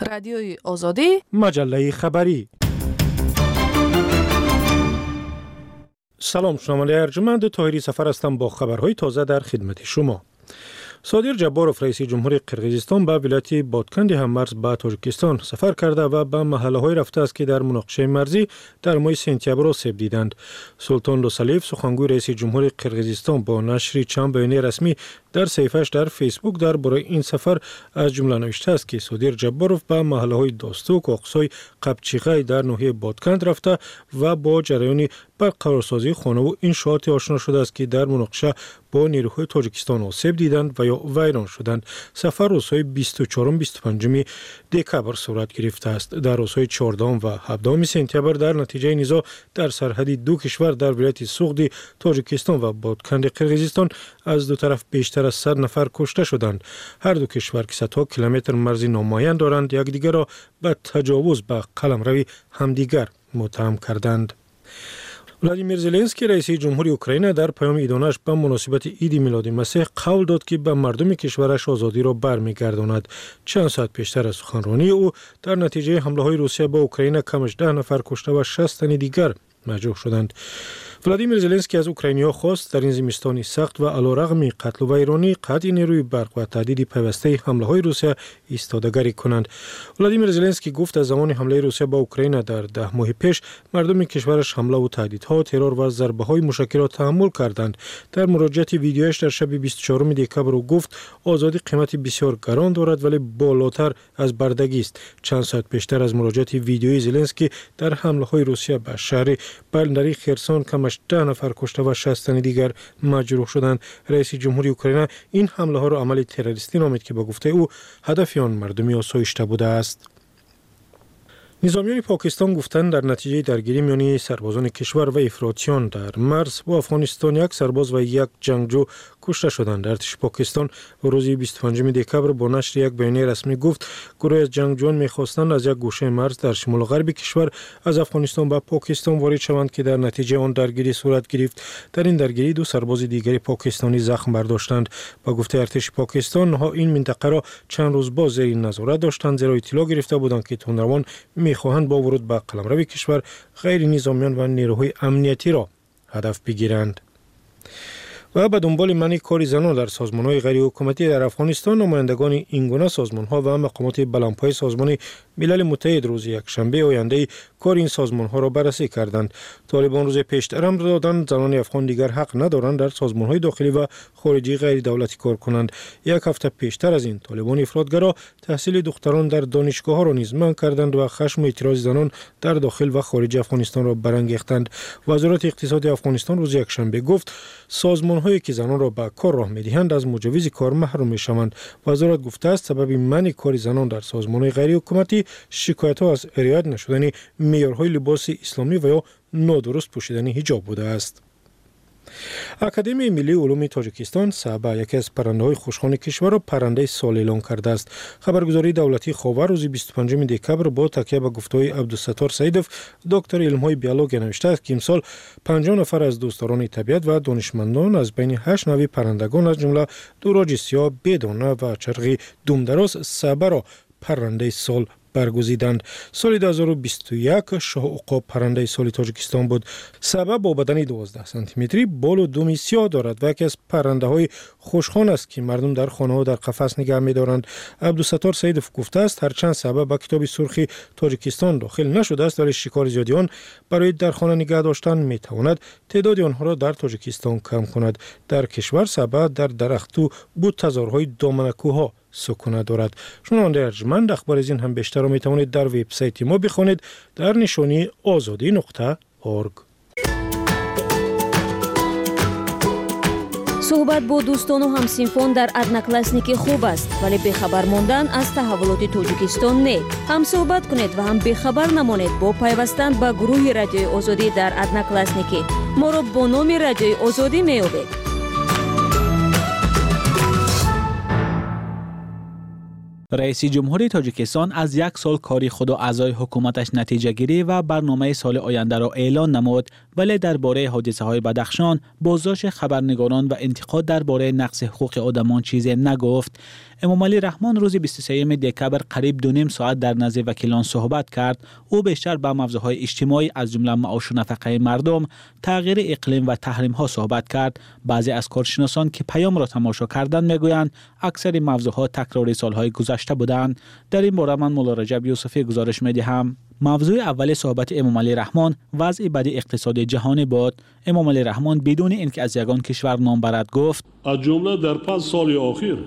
رادیوی آزادی، مجله خبری. سلام، شنوندگان ارجمند، طاهری سفر هستم با خبرهای تازه در خدمت شما. صادر جباروف رئیس جمهوری قرقیزستان به ولایت بادکند هممرز به تاجیکستان سفر کرده و به محله‌های رفته است که در مناقشه مرزی در ماه سپتامبر آسیب دیدند. سلطان دوسالیف سخنگوی رئیس جمهوری قرقیزستان با نشر چند بیانیه رسمی در صفحه‌اش در فیسبوک درباره این سفر از جمله نوشته است که صادر جباروف به محله‌های داستوک و اقصای قبچیغای در ناحیه بادکند رفته و با جریان برقرارسازی خانه و انشاءات آشنا شده است که در مناقشه با نیروهای تاجیکستان آسیب دیدند و یا ویران شدند. سفر روزهای 24-25 دکبر صورت گرفته است. در روزهای 14 و 17 سپتامبر در نتیجه نزاع در سرحدی دو کشور در ولایت سوغدی تاجیکستان و بادکند قرقیزستان از دو طرف بیشتر از 100 نفر کشته شدند. هر دو کشور که صدها کیلومتر مرزی نامایان دارند یکدیگر را به تجاوز به قلمروی همدیگر متهم کردند. ولادیمیر زلنسکی رئیس جمهوری اوکراین در پیام عیدانش به مناسبت عید میلاد مسیح قول داد که به مردم کشورش آزادی را برمیگرداند. چند ساعت پیشتر از سخنرانی او در نتیجه حمله‌های روسیه به اوکراین کمش 10 نفر کشته و 60 تن دیگر مجروح شدند. ولادیمیر زلنسکی از اوکراینیا خواست در این زمستان سخت و علیرغم قتل و ویرانی قطع نیروی برق و تهدید پیوسته حمله‌های روسیه ایستادگی کنند. ولادیمیر زلنسکی گفت از زمان حمله روسیه به اوکراین در 10 ماه پیش مردم کشورش حمله و تهدیدها، ترور و ضربه‌های مشترک را تحمل کردند. در مراجعه ویدیویش در شب 24 دکبر گفت آزادی قیمت بسیار گران دارد ولی بالاتر از بردگی است. چند ساعت پیشتر از مراجعه ویدیویی زلنسکی در حمله‌های روسیه به شهر بندری خرسون کمش 10 نفر کشته و 60 تن دیگر مجروح شدند. رئیس جمهوری اوکراین این حمله ها را عمل تروریستی نامید که به گفته او هدف آن مردمی آسایشته بوده است. نظامیان پاکستان گفتند در نتیجه درگیری میان سربازان کشور و افراطیان در مرز با افغانستان یک سرباز و یک جنگجو کشته شدند. ارتش پاکستان روز 25 دکبر با نشر یک بیانیه رسمی گفت گروه از جنگجویان می‌خواستند از یک گوشه مرز در شمال غرب کشور از افغانستان به پاکستان وارد شوند که در نتیجه آن درگیری صورت گرفت. در این درگیری دو سرباز دیگری پاکستانی زخم برداشتند. با گفته ارتش پاکستان ها این منطقه را چند روز با زیر نظارت داشتند زیرا اطلاع گرفته بودند که تندروان می‌خواهند با ورود به قلمرو کشور غیر نظامیان و نیروهای امنیتی را هدف بگیرند. و به دنبال منع کار زنان در سازمان‌های غیر حکومتی در افغانستان نمایندگان این گونه سازمان‌ها و مقامات بلندپایه سازمان ملل متحد روز یکشنبه آینده کار این سازمان‌ها را بررسی کردند. طالبان روز پیشتر امر دادند زنان افغان دیگر حق ندارند در سازمان‌های داخلی و خارجی غیر دولتی کار کنند. یک هفته پیشتر از این طالبان افراطگرا تحصیل دختران در دانشگاه‌ها را نیز منع کردند و خشم و اعتراض زنان در داخل و خارج افغانستان را برانگیختند. وزارت اقتصاد افغانستان روز یکشنبه گفت سازمان‌هایی که زنان را به کار راه می‌دهند از مجوز کار محروم می‌شوند. وزارت گفته است سبب منع کار زنان در سازمان‌های غیر حکومتی شکایت‌ها از رعایت نشدن معیارهای لباس اسلامی و یا نادرست پوشیدن حجاب بوده است. اکادمی ملی علوم تاجیکستان سبا یکی از پرنده‌های خوشخوان کشور را پرنده سال اعلام کرده است. خبرگزاری دولتی خاور روز 25 دکبر با تکیه به گفته‌های عبدالستار سعیدوف دکتر علم‌های بیولوژی نوشته است که امسال 50 نفر از دوستداران طبیعت و دانشمندان از بین 8 نوع پرندگان از جمله دوراج سیاه، بدانه و چرخ دومدراز سبا را پرنده سال برگزیدند. سال 2021 شاه عقاب پرنده سال تاجیکستان بود. سبا با بدن 12 سانتی متری، بال و دم سیاه دارد و یکی از پرنده‌های خوشخوان است که مردم در خانه‌ها در قفس نگه می‌دارند. عبدالستار سعیدوف گفته است هرچند سبا با کتاب سرخ تاجیکستان داخل نشده است ولی شکار زیادی آن برای در خانه نگه داشتن می‌تواند تعداد آنها را در تاجیکستان کم کند. در کشور سبا در درخت و بوته‌زارهای دامنه‌کوه‌ها سکونت دارد. شنونده ارجمند اخبار از این هم بیشتر را میتوانید در وبسایت ما بخوانید در نشانی azadi.org. صحبت با دوستان و همسنفان در ادناکلاسنیکی خوب است ولی بخبر ماندن از تحولات تاجیکستان نه. هم صحبت کنید و هم بخبر نمانید با پیوستن به گروه رادیوی آزادی در ادناکلاسنیکی. ما را با نام رادیوی آزادی میابید. رئیس جمهوری تاجیکستان از 1 سال کاری خود و اعضای حکومتش نتیجه گیری و برنامه سال آینده را اعلان نمود، ولی درباره حادثه های بدخشان، بازداشت خبرنگاران و انتقاد درباره نقض حقوق آدمان چیزی نگفت. امام علی رحمان روز 23 دکبر قریب 2.5 ساعت در نزد وکیلان صحبت کرد. او بیشتر به موضوعات اجتماعی از جمله معاش و نفقه مردم، تغییر اقلیم و تحریم ها صحبت کرد. بعضی از کارشناسان که پیام را تماشا کردند میگویند اکثر موضوعات تکراری سالهای گذشته بودند. در این باره من مولا رجب یوسفی گزارش می‌دهم. موضوع اول صحبت امام علی رحمان وضع بد اقتصادی جهانی بود. امام علی رحمان بدون اینکه از یگان کشور نام برد گفت از جمله در 5 سال اخیر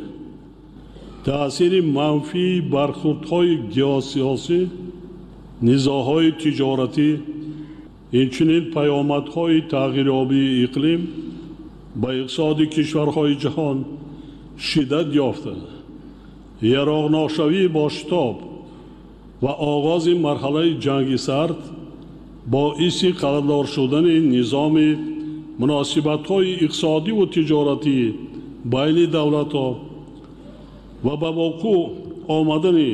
تأثیر منفی برخوردهای گیاه‌سیاسی، نزاع‌های تجارتی، همچنین پیامدهای تغییرآبی اقلیم به اقتصاد کشورهای جهان شدت یافته. یراق‌ناشوی با شتاب و آغاز مرحله جنگ سرد باعث قلمدار شدن نظام مناسبت‌های اقتصادی و تجارتی بین دولت‌ها و به وقوع آمدن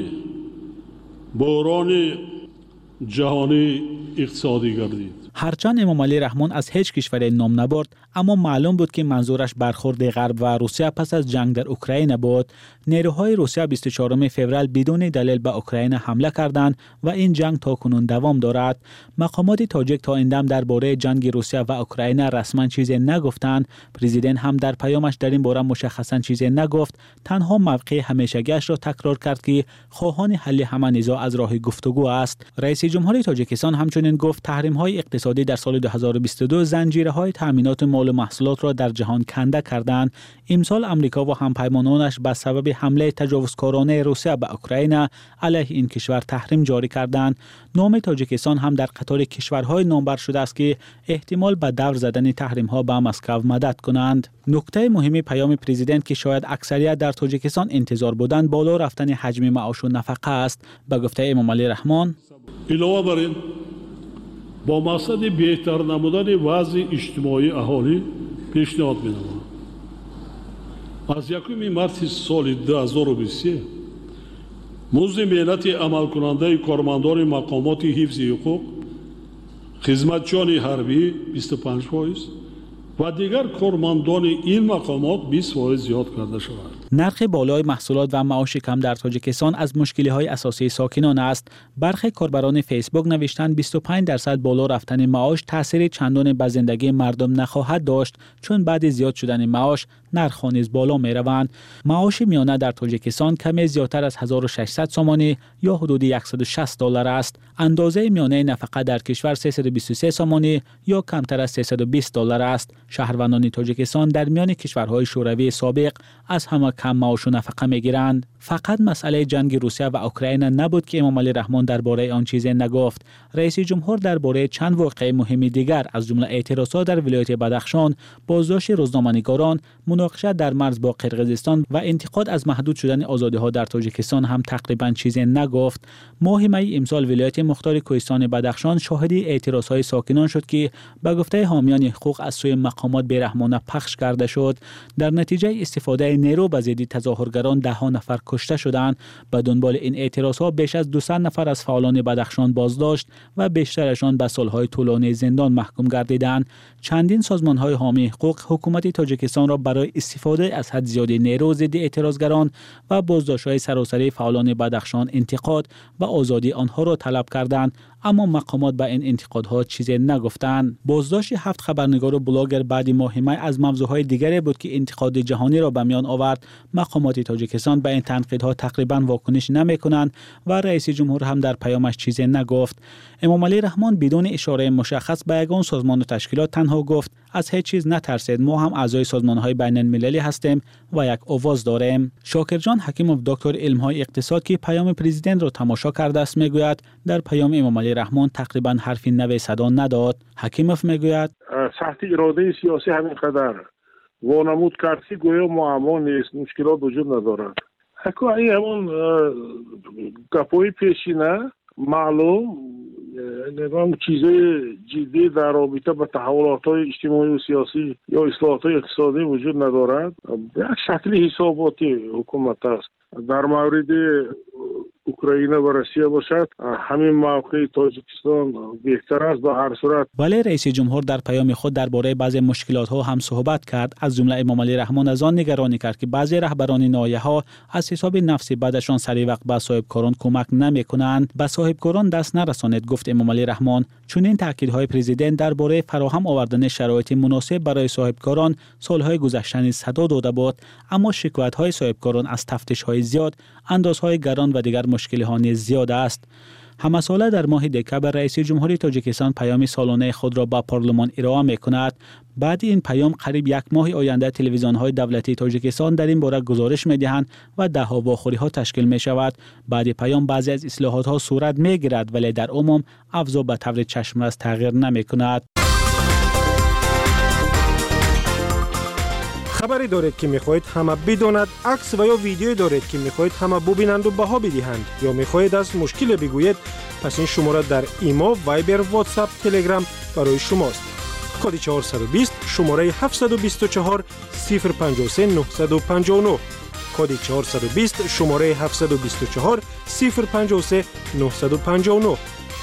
بحران جهانی اقتصادی گردید. هرچند امام علی رحمان از هیچ کشوری نام نبرد، اما معلوم بود که منظورش برخورد غرب و روسیه پس از جنگ در اوکراین بود. نیروهای روسیه 24 فوریه بدون دلیل به اوکراین حمله کردند و این جنگ تاکنون دوام دارد. مقامات تاجیک تا این دم درباره جنگ روسیه و اوکراین رسما چیزی نگفتند. پرزیدنت هم در پیامش در این باره مشخصا چیزی نگفت. تنها موقع همیشگیش را تکرار کرد که خواهان حل همه نزاع از راه گفتگو است. رئیس جمهوری تاجیکستان همچنین گفت تحریم‌های اقتصادی در سال 2022 زنجیره‌های تامینات مال و محصولات را در جهان کنده کردند. امسال امریکا و همپیمانانش به سبب حمله تجاوزکارانه روسیه به اوکراین علیه این کشور تحریم جاری کردند. نام تاجیکستان هم در قطار کشورهای نامبر شده است که احتمال به دور زدن تحریم‌ها به مسکو مدد کنند. نکته مهمی پیام پرزیدنت که شاید اکثریت در تاجیکستان انتظار بودند بالا رفتن حجم معاش و نفقه است. به گفته امام علی رحمان علاوه بر این با مقصد بهتر نمودن وضع اجتماعی اهالی پیشنهاد می‌نمایم از 1 مارس سال 2023 مزد مهلت عمل کننده کارمندان مقامات حفظ حقوق، خدمتچیان حربی 25% و دیگر کارمندان این مقامات 20% زیاد کرده شود. نرخ بالای محصولات و معاش کم در تاجیکستان از مشکل‌های اساسی ساکنان است. برخی کاربران فیسبوک نوشتند 25% بالا رفتن معاش تأثیر چندان به زندگی مردم نخواهد داشت، چون بعد زیاد شدن معاش نرخ‌ها نیز بالا می‌روند. معاش میانه در تاجیکستان کمی زیادتر از 1600 سومانی یا حدود $160 است. اندازه میانه نفقه در کشور 323 سومانی یا کمتر از $320 است. شهروندان تاجیکستان در میان کشورهای شوروی سابق از همه کم معاش و نفقه میگیرند. فقط مسئله جنگ روسیه و اوکراین نبود که امام علی رحمان درباره آن چیزی نگفت. رئیس جمهور درباره چند واقعه مهم دیگر از جمله اعتراضات در ولایت بدخشان، بازداشت روزنامه‌نگاران، مناقشه در مرز با قرقیزستان و انتقاد از محدود شدن آزادی‌ها در تاجیکستان هم تقریباً چیزی نگفت. ماه می امسال ولایت مختار کوهستان بدخشان شاهد اعتراضهای ساکنان شد که به گفته حامیان حقوق از سوی مقامات بی‌رحمانه پخش کرده شد. در نتیجه استفاده نیرو به ضد تظاهرگران 10 نفر کشته شدند. به دنبال این اعتراضها بیش از 200 نفر از فعالان بدخشان بازداشت و بیشترشان به سالهای طولانی زندان محکوم گردیدند. چندین سازمان‌های حامی حقوق حکومت تاجیکستان را برای استفاده از حد زیاد نیرو ضد اعتراضگران و بازداشت‌های سراسری فعالان بدخشان انتقاد و آزادی آنها را طلب کردند، اما مقامات به این انتقادها چیزی نگفتند. بازداشت 7 خبرنگار و بلاگر بعد ماه می از موضوعهای دیگری بود که انتقاد جهانی را به میان آورد. مقامات تاجیکستان به این تنقیدها تقریبا واکنش نمی‌کنند و رئیس جمهور هم در پیامش چیزی نگفت. امام علی رحمان بدون اشاره مشخص به یگان سازمان و تشکیلات تنها گفت از هیچ چیز نترسید، ما هم اعضای سازمان‌های بین‌المللی هستیم و یک آواز داریم. شاکر جان حکیموف دکتر علم‌های اقتصاد که پیام پرزیدنت را تماشا کرده است میگوید در پیام امام علی رحمان تقریبا حرفی نوی صدا نداد. حکیموف میگوید سخت اراده سیاسی همین قدر وانمود کرد که گویا معما نیست، مشکلات وجود ندارد. این همون گپوی پیشینه معلوم نظام چیزای جدی در رابطه با تحولات‌های اجتماعی و سیاسی یا اصلاحات اقتصادی وجود ندارد. یک شکلی حساباتی حکومت است. در مورد اوکراین و روسیه باشد همین موقع تاجیکستان بهتر است. به هر صورت ولی رئیس جمهور در پیام خود درباره بعضی مشکلات‌ها هم صحبت کرد. از جمله امام علی رحمان از آن نگرانی کرد که بعضی رهبران ناحیه‌ها از حساب نفسی بعدشان سری وقت به صاحبکاران کمک نمی‌کنند. به صاحبکاران دست نرسانید، گفت امام علی رحمان. چون این تاکیدهای پرزیدنت درباره فراهم آوردن شرایط مناسب برای صاحبکاران سالهای گذشته نیز صدا داده بود، اما شکایت‌های صاحبکاران از تفتیش‌های زیاد، اندازهای گران و دیگر مشکل‌ها نیز زیاد است. همساله در ماه دکبر رئیس جمهوری تاجیکستان پیام سالانه خود را به پارلمان ارائه می‌کند. بعد این پیام قریب یک ماه آینده تلویزیون‌های دولتی تاجیکستان در این باره گزارش می‌دهند و ده‌ها واخوری‌ها تشکیل می‌شود. بعد پیام بعضی از اصلاحات‌ها صورت می‌گیرد ولی در عموم افزا به طور چشم‌رس تغییر نمی‌کند. خبری دارید که می‌خواهید همه بداند، عکس و یا ویدیویی دارید که می‌خواهید همه ببینند و بها بدهند یا می‌خواهید از مشکل بگویید، پس این شماره در ایما، وایبر، واتساپ، تلگرام برای شماست. کد 420 شماره 724 053 959 کد 420 شماره 724 053 959.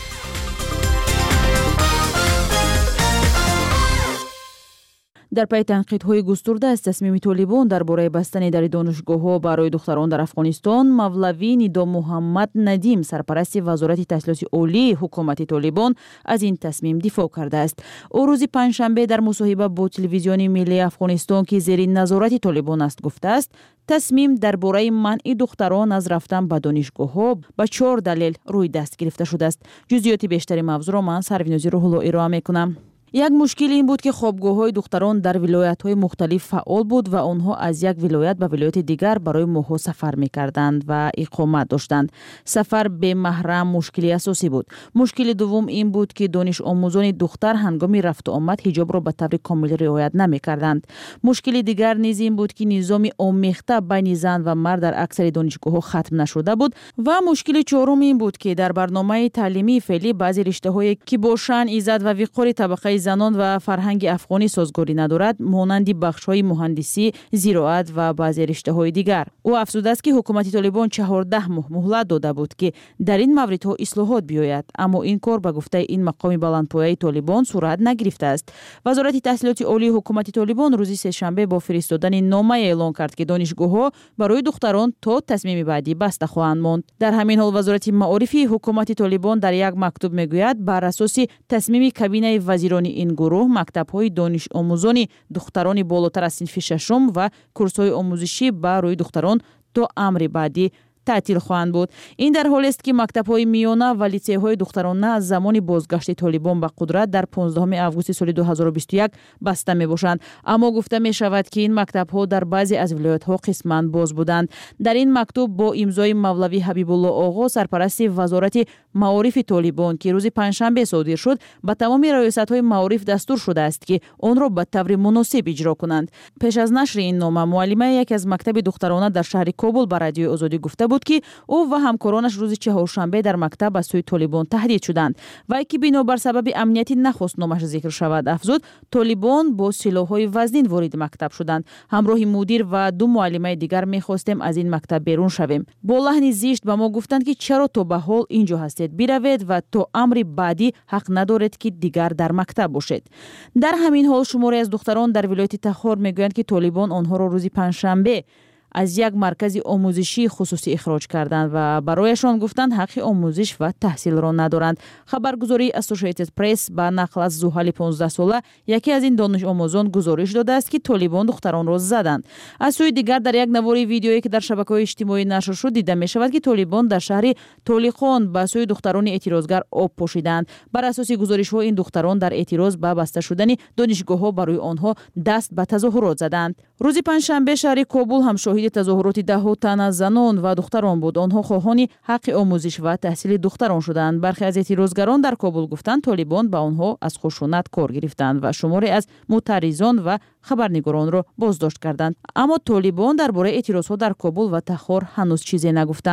در پی تنقیدهای گسترده از تصمیم طالبان درباره بستن در دانشگاه‌ها برای دختران در افغانستان، مولوی ندا محمد ندیم سرپرست وزارت تحصیلات عالی حکومت طالبان از این تصمیم دفاع کرده است. او روز پنجشنبه در مصاحبه با تلویزیون ملی افغانستان که زیر نظارت طالبان است گفته است تصمیم درباره منع دختران از رفتن به دانشگاه‌ها به 4 دلیل روی دست گرفته شده است. جزئیات بیشتر موضوع را من سروینازی روح‌الله ارائه می‌کنم. یک مشکل این بود که خوابگاه‌های دختران در ولایت‌های مختلف فعال بود و آنها از یک ولایت به ولایت دیگر برای ماه‌ها سفر می‌کردند و اقامت داشتند. سفر به محرم مشکلی اساسی بود. مشکل دوم این بود که دانش آموزان دختر هنگام رفت و آمد حجاب را به طور کامل رعایت نمی‌کردند. مشکل دیگر نیز این بود که نظام آمیخته بین زن و مرد در اکثر دانشگاه‌ها ختم نشده بود و مشکل چهارم این بود که در برنامه تعلیمی فعلی بعضی رشته‌هایی که با شأن، عزت و وقار طبقه زنان و فرهنگ افغانی سازگاری ندارد، مانند بخش‌های مهندسی، زراعت و بعضی رشته‌های دیگر. او افزوده است که حکومت طالبان 14 ماه مهلت داده بود که در این موردها اصلاحات بیاید، اما این کار به گفته این مقام بلندپایه طالبان صورت نگرفته است. وزارت تحصیلات عالی حکومت طالبان روز سه‌شنبه با فرستادن نامه اعلام کرد که دانشگاه‌ها برای دختران تا تصمیم بعدی بسته خواهند ماند. در همین حال وزارت معارف حکومت طالبان در یک مکتوب میگوید بر اساس تصمیم کابینه وزیران این گروه مکتب‌های دانش آموزان دختران بالاتر از صنف ششم و کورس‌های آموزشی برای دختران تا امر بعدی تعطیل خواهند بود. این در حالی است که مکتب‌های میانه و لیسه‌های دخترانه از زمان بازگشت طالبان به قدرت در 15 آگوست سال 2021 بسته می‌باشند، اما گفته می‌شود که این مکتب‌ها در بعضی از ولایت‌ها قسماً باز بودند. در این مکتوب با امضای مولوی حبیب الله آقا سرپرست وزارت معارف طالبان که روز پنجشنبه صادر شد، به تمام ریاست‌های معارف دستور شده است که آن را به طور مناسب اجرا کنند. پیش از نشر این نامه، معلمه یک از مکتب دخترانه در شهر کابل به رادیو آزادی گفته بود که او و همکارانش روز چهارشنبه در مکتب از سوی طالبان تهدید شدند و که بنابر سبب امنیتی نخواست نامش ذکر شود. افزود طالبان با سلاح‌های وزین وارد مکتب شدند. همراه مدیر و 2 معلمه دیگر می‌خواستیم از این مکتب بیرون شویم. با لحن زشت به ما گفتند که چرا تا به حال اینجا هستید، بروید و تا امر بعدی حق ندارید که دیگر در مکتب باشید. در همین حال شماری از دختران در ولایت تخار میگویند که طالبان آنها را روز پنجشنبه از یک مرکز آموزشی خصوصی اخراج کردند و برایشان گفتند حق آموزش و تحصیل را ندارند. خبرگزاری اسوسییتد پرس با نقل از زحل 15 ساله یکی از این دانش آموزان گزارش داده است که طالبان دختران را زدند. از سوی دیگر در یک نواری ویدیویی که در شبکه‌های اجتماعی نشر شد دیده می شود که طالبان در شهر تولیخان به سوی دختران اعتراضگر آب پاشیدند. بر اساس گزارش‌ها این دختران در اعتراض به بسته شدن دانشگاه‌ها برای آنها دست به تظاهرات زدند. روز پنجشنبه شهر کابل هم شاهد تظاهرات ده‌ها تن از زنان و دختران بود. آنها خواهان حق آموزش و تحصیل دختران شدند. برخی از اعتراضگران در کابل گفتند طالبان به آنها از خشونت کار گرفتند و شماری از معترضان و خبرنگاران را بازداشت کردند. اما طالبان درباره اعتراضات در کابل و تخار هنوز چیزی نگفتند.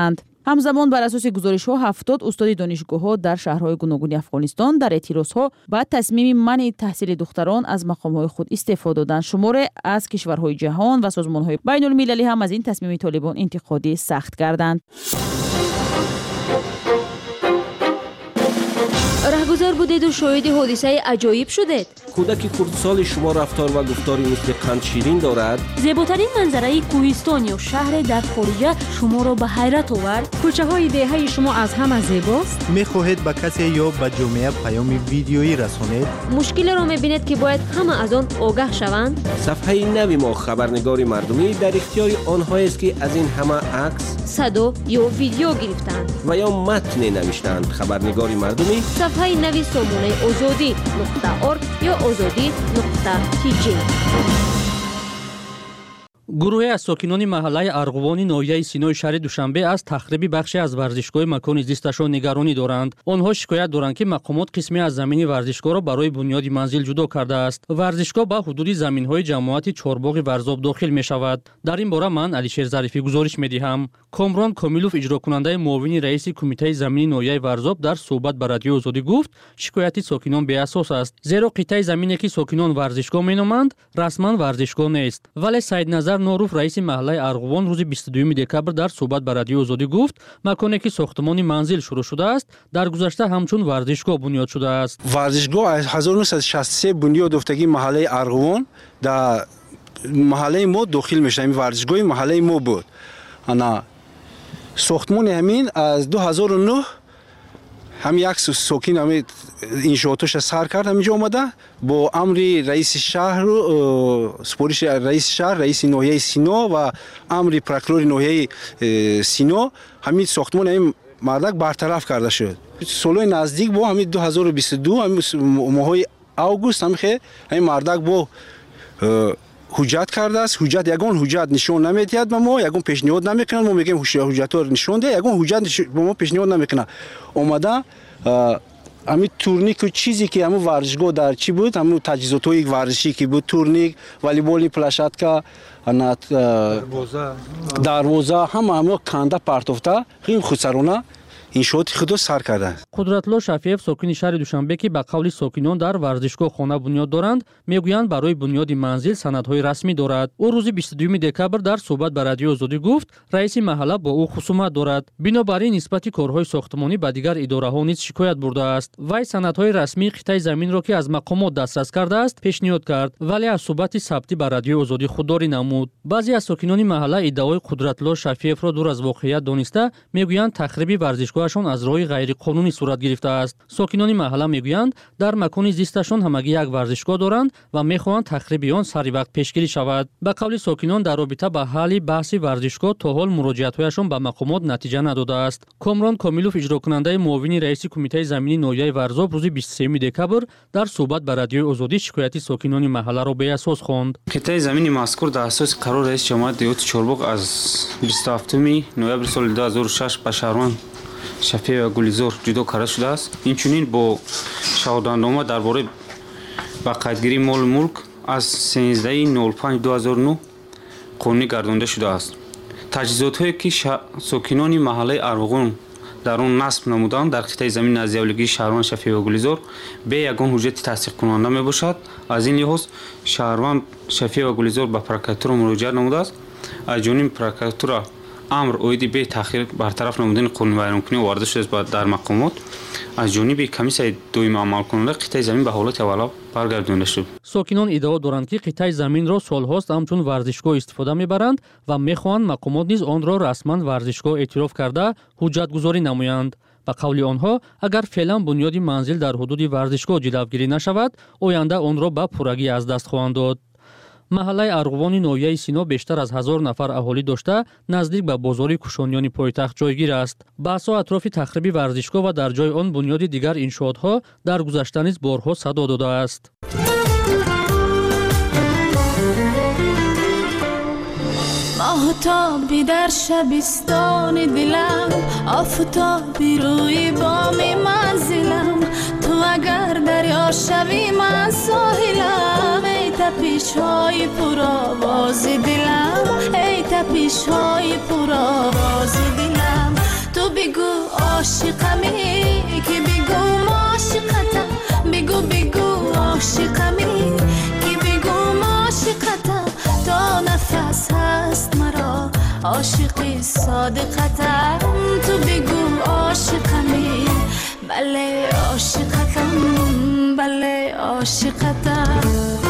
همزمان بر اساس گزارش‌ها 70 استاد دانشگاه‌ها در شهرهای گوناگون افغانستان در اعتراض‌ها با تصمیم منع تحصیل دختران از مقام‌های خود استعفا دادند. شماری از کشورهای جهان و سازمان‌های بین‌المللی هم از این تصمیم طالبان انتقاد سخت کردند. رهگذر بودید و شاهد حادثه عجایب شدید. کودک خردسال شما رفتار و گفتاری مثل قند شیرین دارد. زیباترین منظره کوهستان یا شهر در خارجه شما را به حیرت آورد. کوچه های دهه شما از همه زیباست. می‌خواهید به کسی یا به جامعه پیام ویدیویی رسانید. مشکل را می‌بینید که باید همه از آن آگاه شوند. صفحه نوی ما خبرنگار مردمی در اختیار آنها است که از این همه عکس، صدا یا ویدیو گرفتند و یا متن نوشتند. خبرنگار مردمی صفحه نوی سامانه azadi.org یا azadi.tg. گروهی از ساکنان محله ارغوان ناحیه سینای شهر دوشنبه از تخریب بخشی از ورزشگاه مکان زیستشان نگرانی دارند. آنها شکایت دارند که مقامات قسمی از زمین ورزشگاه را برای بنیاد منزل جدا کرده است. ورزشگاه با حدود زمین‌های جماعت چهارباغ ورزاب داخل می‌شود. در این باره من علیشیر ظریفی گزارش می‌دهم. کامران کامیلوف اجرا کننده معاون رئیس کمیته زمینی ناحیه ورزاب در صحبت با رادیو آزادی گفت شکایت ساکنان بی اساس است. زیرا قطعه زمینی که ساکنان ورزشگاه می‌نامند رسما ورزشگاه نیست. ولی سید نظر نوروف رئیس محله ارغوان روز 22 دکبر در صحبت با رادیو آزادی گفت مکانی که ساختمان منزل شروع شده است در گذشته همچون ورزشگاه بنیاد شده است. ورزشگاه از 1963 بنیاد افتگی محله ارغوان در محله ما داخل میشه. این ورزشگاه محله ما بود. انا ساختمان همین از 2009 هم یک ساکن هم انشاءاتش سر کرد همینجا آمده با امر رئیس شهر سپارش رئیس شهر رئیس ناحیه سینا و امر پروکورور ناحیه سینا همین ساختمان همین مردک برطرف کرده شد. سالهای نزدیک با همین 2022 همین ماه آگوست همین مردک با حجت کرده است. حجت یگان حجت نشون نمیدهد به ما، یگان پیشنهاد نمیکنه. ما میگیم حجت ها نشون ده، یگان حجت به ما پیشنهاد نمیکنه. اومده همین تورنیک و چیزی که همون ورزشگاه در چی بود، همون تجهیزات های ورزشی که بود، تورنیک، والیبال، پلاشاتکا، دروازه همه کنده پرتافته خیلی خسرانه انشاءات خود سر کرده. قدرت‌الله شفیف ساکن شهر دوشنبه که به قول ساکنان در ورزشگاه خانه بنیاد دارند میگویند برای بنیاد منزل سندهای رسمی دارد. او روز 22 دکبر در صحبت با رادیو آزادی گفت رئیس محله با او خصومت دارد. بنابراین نسبت کارهای ساختمانی به دیگر اداره‌ها نیز شکایت برده است. وی سندهای رسمی قطعه زمین را که از مقامات دسترس کرده است پیشنهاد کرد ولی از صحبت ثبتی با رادیو آزادی خودداری نمود. بعضی از ساکنان محله ادعای قدرت‌الله شفیف را دور از واقعیت دانسته میگویند تخریب ورزشگاهشان از راه غیر قانونی صورت گرفته است. ساکنان محله میگویند در مکان زیستشان همگی یک ورزشگاه دارند و میخواهند تخریب آن سری وقت پیشگیری شود. به قول ساکنان در رابطه با حل بحث ورزشگاه تا حال مراجعت‌هایشان به مقامات نتیجه نداده است. کامران کامیلوف اجرا کننده معاون رئیس کمیته زمینی ناحیه ورزاب روز 23 دکبر در صحبت با رادیو آزادی شکایت ساکنان محله را به اساس خواند. قطعه زمین مذکور در اساس قرار رئیس جماعت دیوت چورباغ از 27 نوامبر سال 2006 به شهروان شفیع و گلیزور جدا کرده شده است. اینچنین با شهادتنامه درباره باقیدگیری مال ملک از 13/05/2009 قانونی گردانده شده است. تجهیزات‌هایی که ساکنان محله ارغوان در آن نصب نمودند در قطعه زمین از یاولیگی شهروان شفیع و گلیزور به یگان حجت تصدیق کننده می باشد. از این لحاظ شهروان شفیع و گلیزور به پروکوراتور مراجعه نموده است. از جانب پروکوراتور امر اویدی به تاخیر برطرف نمودن قانون ویرانکنی وارد شده است در مقامات. از جانب کمیسیون دویم عمل کننده قطعه زمین به حالت اولا برگردانده شد. ساکنان ادعا دارند که قطعه زمین را سالهاست همچون ورزشگاه استفاده میبرند و میخواهند مقامات نیز آن را رسما ورزشگاه اعتراف کرده حجت گذاری نمایند. به قول آنها اگر فعلا بنیاد منزل در حدود ورزشگاه جلوگیری نشود آینده آن را به پورگی از دست خواهند داد. محله ارغوان ناحیه سینا بیشتر از 1000 نفر اهالی داشته نزدیک به بازار کوشانیان پایتخت جایگیر است. بحث‌ها اطراف تخریب ورزشگاه و در جای آن بنیاد دیگر انشاءات‌ها در گذشته نیز بارها صدا داده است. ماهتابی در شبستان دلم، آفتابی روی بام منزلم، تو اگر دریا شوی من ساحلم، ای تپش‌های پرآواز دلم، ای تپش‌های پرآواز دلم، تو تو بگو عاشقمی که بگو عاشقتم بگو بگو عاشقمی که بگو عاشقتم تا نفس هست مرا عاشقی صادقتم تو بگو عاشقمی بله عاشقتم بله عاشقتم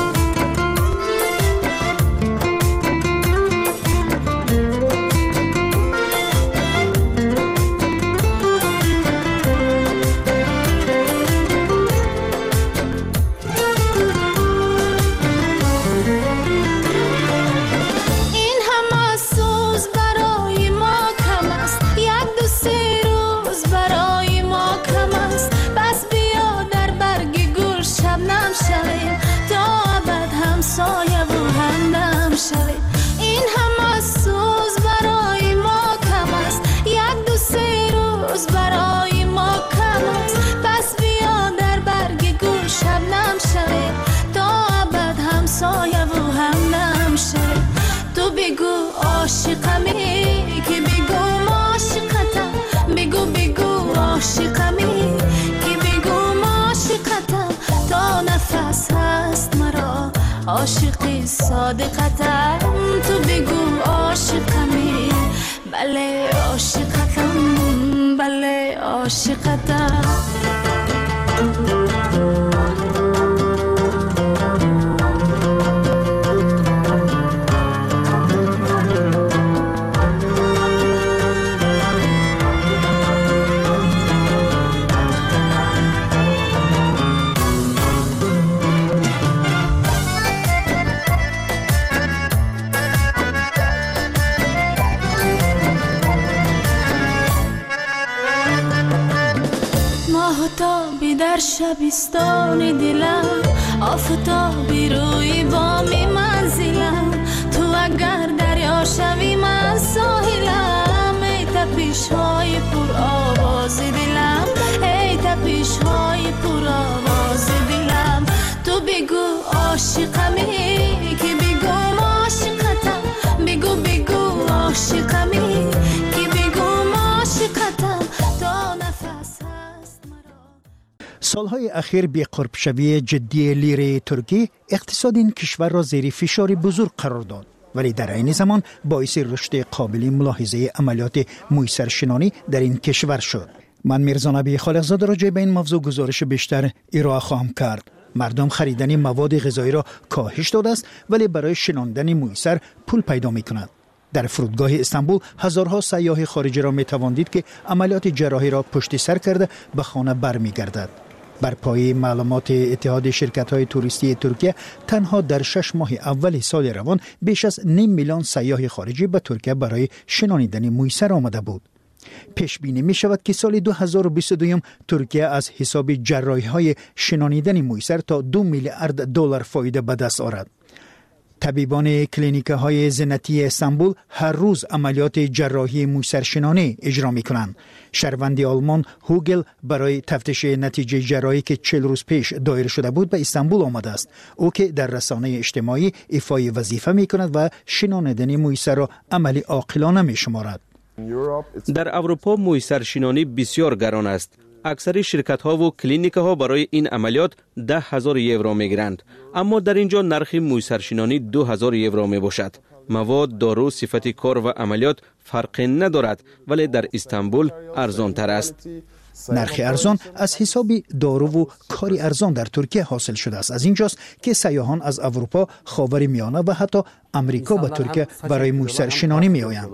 این همه سوز برای ما کم است یک دو سه روز برای ما کم است پس بیا در برگ گل شبنم شویم تا ابد همسایه و همدم شویم تو بگو عاشقمی که بگو عاشقتم بگو بگو عاشقمی که بگو عاشقتم تا نفس هست مرا عاشقی صادقتم تو بگو عاشقمی بله عاشقتم بله عاشقتم آفتابی در شبستان دلم آفتابی روی بامی منزلم تو اگر دریا شوی من ساحلم ای تپش های پر آواز دلم ای تپش های پر آواز دلم تو بگو عاشقمی که بگو عاشقتم بگو بگو عاشقمی که بگو عاشقتم تا نفس سالهای اخیر بی قرب شوی جدی لیره ترکی اقتصاد این کشور را زیر فشار بزرگ قرار داد ولی در عین زمان باعث رشد قابل ملاحظه عملیات مویسرشنانی در این کشور شد. من میرزا نبی خالقزاده راجع به این موضوع گزارش بیشتر ارائه خواهم کرد. مردم خریدن مواد غذایی را کاهش داده است ولی برای شناندن مویسر پول پیدا می‌کند. در فرودگاه استانبول هزارها سیاح خارجی را می‌توان دید که عملیات جراحی را پشت سر کرده به خانه برمیگردد. بر پایه معلومات اتحاد شرکت‌های توریستی ترکیه تنها در 6 ماه اول سال روان بیش از 9 میلیون سیاح خارجی به ترکیه برای شنانیدن مویسر آمده بود. پیش بینی می شود که سال 2022 ترکیه از حساب جراحی‌های شنانیدن مویسر تا 2 میلیارد دلار فایده به دست آورد. طبیبان کلینیک‌های زینتی استانبول هر روز عملیات جراحی مویسرشنانی اجرا می‌کنند. شهروند آلمان هوگل برای تفتیش نتیجه جراحی که 40 روز پیش دایر شده بود به استانبول آمده است. او که در رسانه اجتماعی ایفای وظیفه می‌کند و شنانیدن مویسر را عملی عاقلانه می‌شمارد. در اروپا مویسرشنانی بسیار گران است. اکثر شرکت‌ها و کلینیک‌ها برای این عملیات 10,000 یورو می‌گیرند، اما در اینجا نرخ مویسرشنانی 2,000 یورو میباشد. مواد، دارو، صفت کار و عملیات فرقی ندارد، ولی در استانبول ارزان تر است. نرخ ارزان از حساب دارو و کاری ارزان در ترکیه حاصل شده است. از اینجاست که سیاحان از اروپا، خاورمیانه و حتی امریکا به ترکیه برای مویسرشنانی میآیند.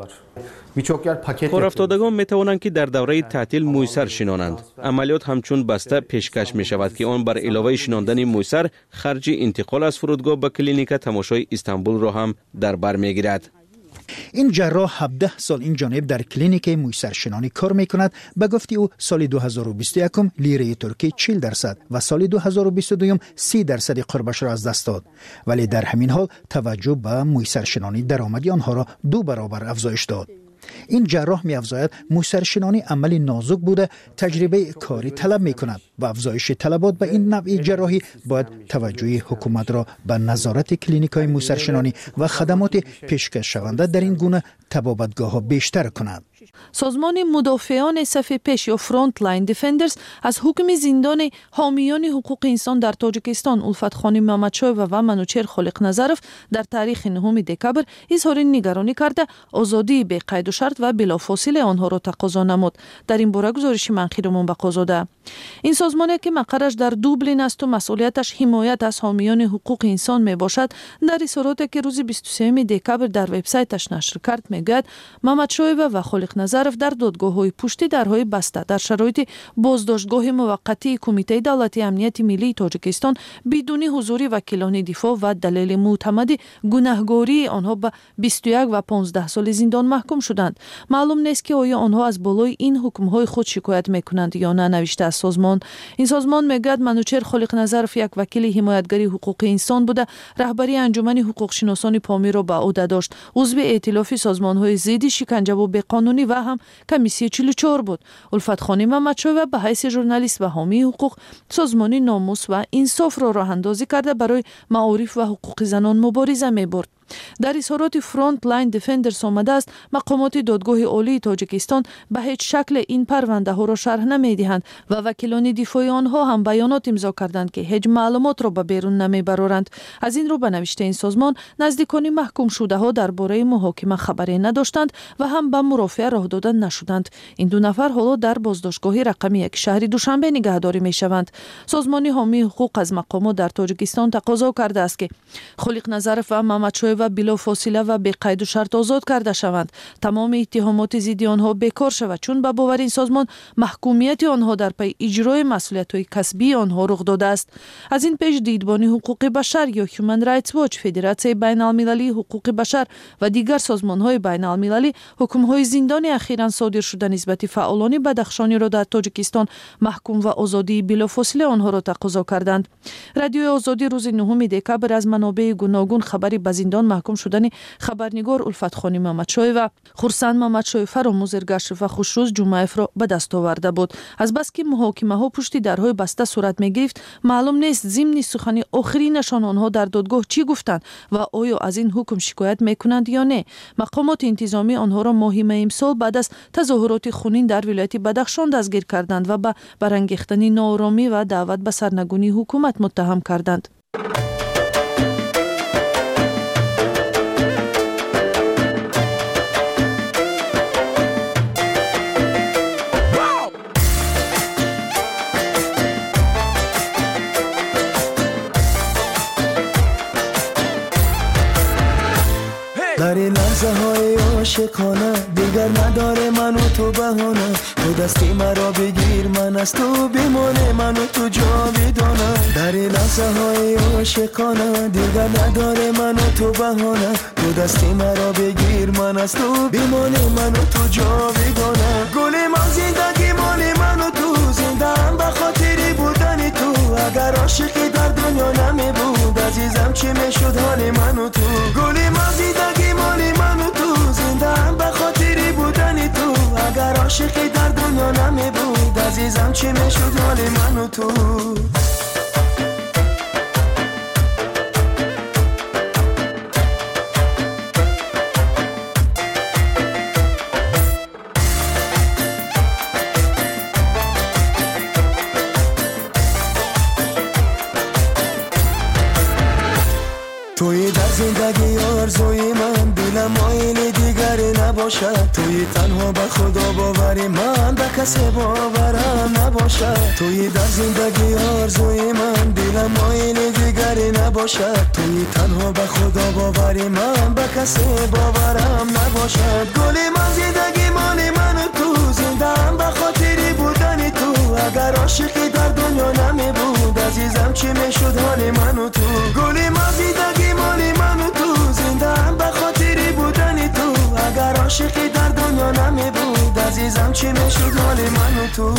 کارافتادگان می توانند که در دوره تعطیل مویسر شنانند. عملیات همچون بسته پیشکش می شود که آن بر علاوه شناندن مویسر خرج انتقال از فرودگاه به کلینیک تماشای استانبول را هم در بر می گیرد. این جراح 17 سال این جانب در کلینیک مویسرشنانی کار می کند. به گفته او سال 2021 لیره ترکی 40% و سال 2022 30% قربش را از دست داد. ولی در همین حال توجه به مویسرشنانی درآمدی آنها را 2 برابر افزایش داد. این جراح می افزاید مویسرشنانی عملی نازک بوده، تجربه کاری طلب می کند و افزایش طلبات به این نوع جراحی باید توجه حکومت را به نظارت کلینیک های مویسرشنانی و خدمات پیشکش شونده در این گونه طبابتگاه ها بیشتر کند. سازمان مدافعان صف پیش یا فرانت لاین دیفندرز از حکم زندان حامیان حقوق انسان در تاجیکستان الفت خانی محمدشایو و منوچهر خالق نظرف در تاریخ 9 دکبر اظهار نگرانی کرده آزادی به قید و شرط و بلافاصله آنها را تقاضا نمود. در این باره گزارش منخیرمون بقازاده. این سازمانی که مقرش در دوبلین است و مسئولیتش حمایت از حامیان حقوق انسان می باشد، در اظهاراتی که روز 23 دکبر در وبسایتش نشر کرد میگوید محمدشایو و خالق نظرف در دادگاه‌های پشت درهای بسته در شرایط بازداشتگاه موقتی کمیته دولتی امنیت ملی تاجیکستان بدون حضور وکیلان دفاع و دلیل معتمد گناهکاری آنها به 21 و 15 سال زندان محکوم شدند. معلوم نیست که آیا آنها از بالای این حکم‌های خود شکایت میکنند یا نه، نوشته از سازمان. این سازمان میگوید منوچهر خالق نظرف یک وکیل حمایتگری حقوق انسان بوده، رهبری انجمن حقوق شناسان پامیر را به عهده داشت، عضو ائتلاف سازمان‌های ضد شکنجه و بی‌قانونی و هم کمیسیون 44 بود. الفت خانی محمدشایو به حیث ژورنالیست و حامی حقوق سازمان ناموس و انصاف را راه اندازی کرده برای معارف و حقوق زنان مبارزه می‌برد. در اظهارات فرانت لاین دیفندرز آمده است مقامات دادگاه عالی تاجیکستان به هیچ شکل این پرونده ها را شرح نمیدهند و وکیلان دفاعی آنها هم بیانات امضا کردند که هیچ معلومات را به بیرون نمیبرند. از این رو به نوشته این سازمان نزدیکان محکوم شده ها درباره محاکمه خبری نداشتند و هم به مرافعه راه داده نشدند. این دو نفر حالا در بازداشتگاه رقم 1 شهر دوشنبه نگهداری میشوند. سازمان حامی حقوق از مقامات در تاجیکستان تقاضا کرده است که خالق نظرف و محمدشایو و بلافاصله و به قید و شرط آزاد کرده شوند. تمام اتهامات ضد آنها بیکار شود، چون به باور این سازمان محکومیت آنها در پی اجرای مسئولیت‌های کسبی آنها رخ داده است. از این پیش دیدبان حقوق بشر یا هیومن رایتس واچ، فدراسیون بین‌المللی حقوق بشر و دیگر سازمان‌های بین‌المللی حکم‌های زندانی اخیراً صادر شده نسبت فعالان بدخشانی را در تاجیکستان محکوم و آزادی بلافاصله آنها را تقاضا کردند. رادیو آزادی روز 9 دکبر از منابع گوناگون خبری به زندان محکوم شدن خبرنگار الفت خانی محمدشایو و خورسند محمدشایو فراموزر گشت و خوشروز جمعه را به دست آورده بود. از بس که محاکمه ها پشت درهای بسته صورت می گرفت، معلوم نیست ضمن سخن آخرینشان آنها در دادگاه چی گفتند و آیا از این حکم شکایت میکنند یا نه. مقامات انتظامی آنها را ماه می امسال بعد از تظاهرات خونین در ولایت بدخشان دستگیر کردند و به برانگیختن ناآرامی و دعوت به سرنگونی حکومت متهم کردند. در این لحظه های عاشقانه دیگر نداره من و تو بهانه، تو دستی مرا بگیر من از تو بمانه، من و تو جاودانه. در این لحظه های عاشقانه دیگر نداره من و تو بهانه، تو دستی مرا بگیر من از تو بمانه، من و تو جاودانه. گل من زندگی مال من و تو، زنده هم به خاطر بودن تو. اگر عاشقی در دنیا نمی بود عزیزم چی میشد حال من و تو. گل من زندگی مال من و تو، زنده هم به خاطر بودن تو. اگر عاشقی در دنیا نمی بود عزیزم چی میشد حال من و تو. توی در زندگی آرزوی من، دلم مایل دیگری نباشد. توی تنها به خدا باوری من، به کسی باورم نباشد. توی در زندگی آرزوی من، دلم مایل دیگری نباشد. توی تنها به خدا باوری من، به کسی باورم نباشد. گل من زندگی مال من و تو، زنده هم به خاطر بودن تو. اگر عاشقی در دنیا نمی بود عزیزم چی میشد حال من و تو. گل من زندگی مال من و تو، زنده هم به خاطر بودن تو. اگر عاشقی در دنیا نمی بود عزیزم چی میشد حال من و تو.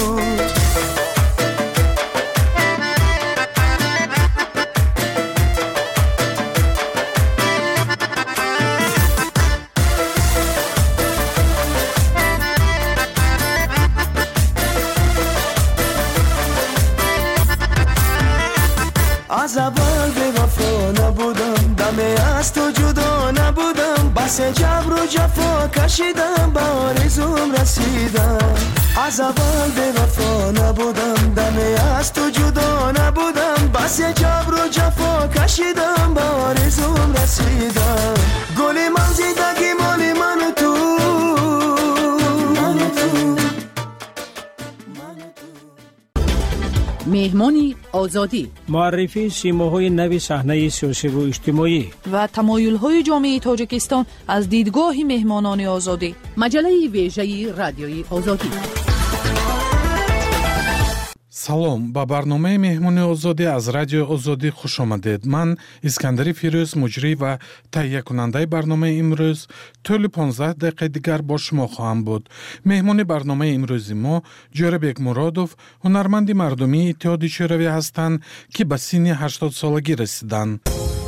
از اول به وفا نبودم، دم از تو جدا نبودم. بس بس جبر و جفا کشیدم به آرزوم رسیدم از اول به وفا نبودم دمی از تو جدا نبودم بس جبر و جفا کشیدم به آرزوم رسیدم گل من زندگی مال من و تو مهمانی آزادی معرفی سیماهای نوی صحنه سیاسی و اجتماعی و تمایل‌های جامعه تاجیکستان از دیدگاه مهمانان آزادی مجله ویژه رادیوی آزادی салом ба барномаи меҳмони озодӣ аз радиои озодӣ хуш омадед. Ман Искандари Фирӯз муҷрӣ ва таҳиякунандаи барномаи имрӯз тӯли 15 дақиқаи дигар бо шумо хоҳам буд. меҳмони барномаи имрӯзи мо Ҷорабек Муродов, ҳунарманди мардумии Иттиҳоди Шӯравӣ ҳастанд, ки ба синни 80 солагӣ расиданд.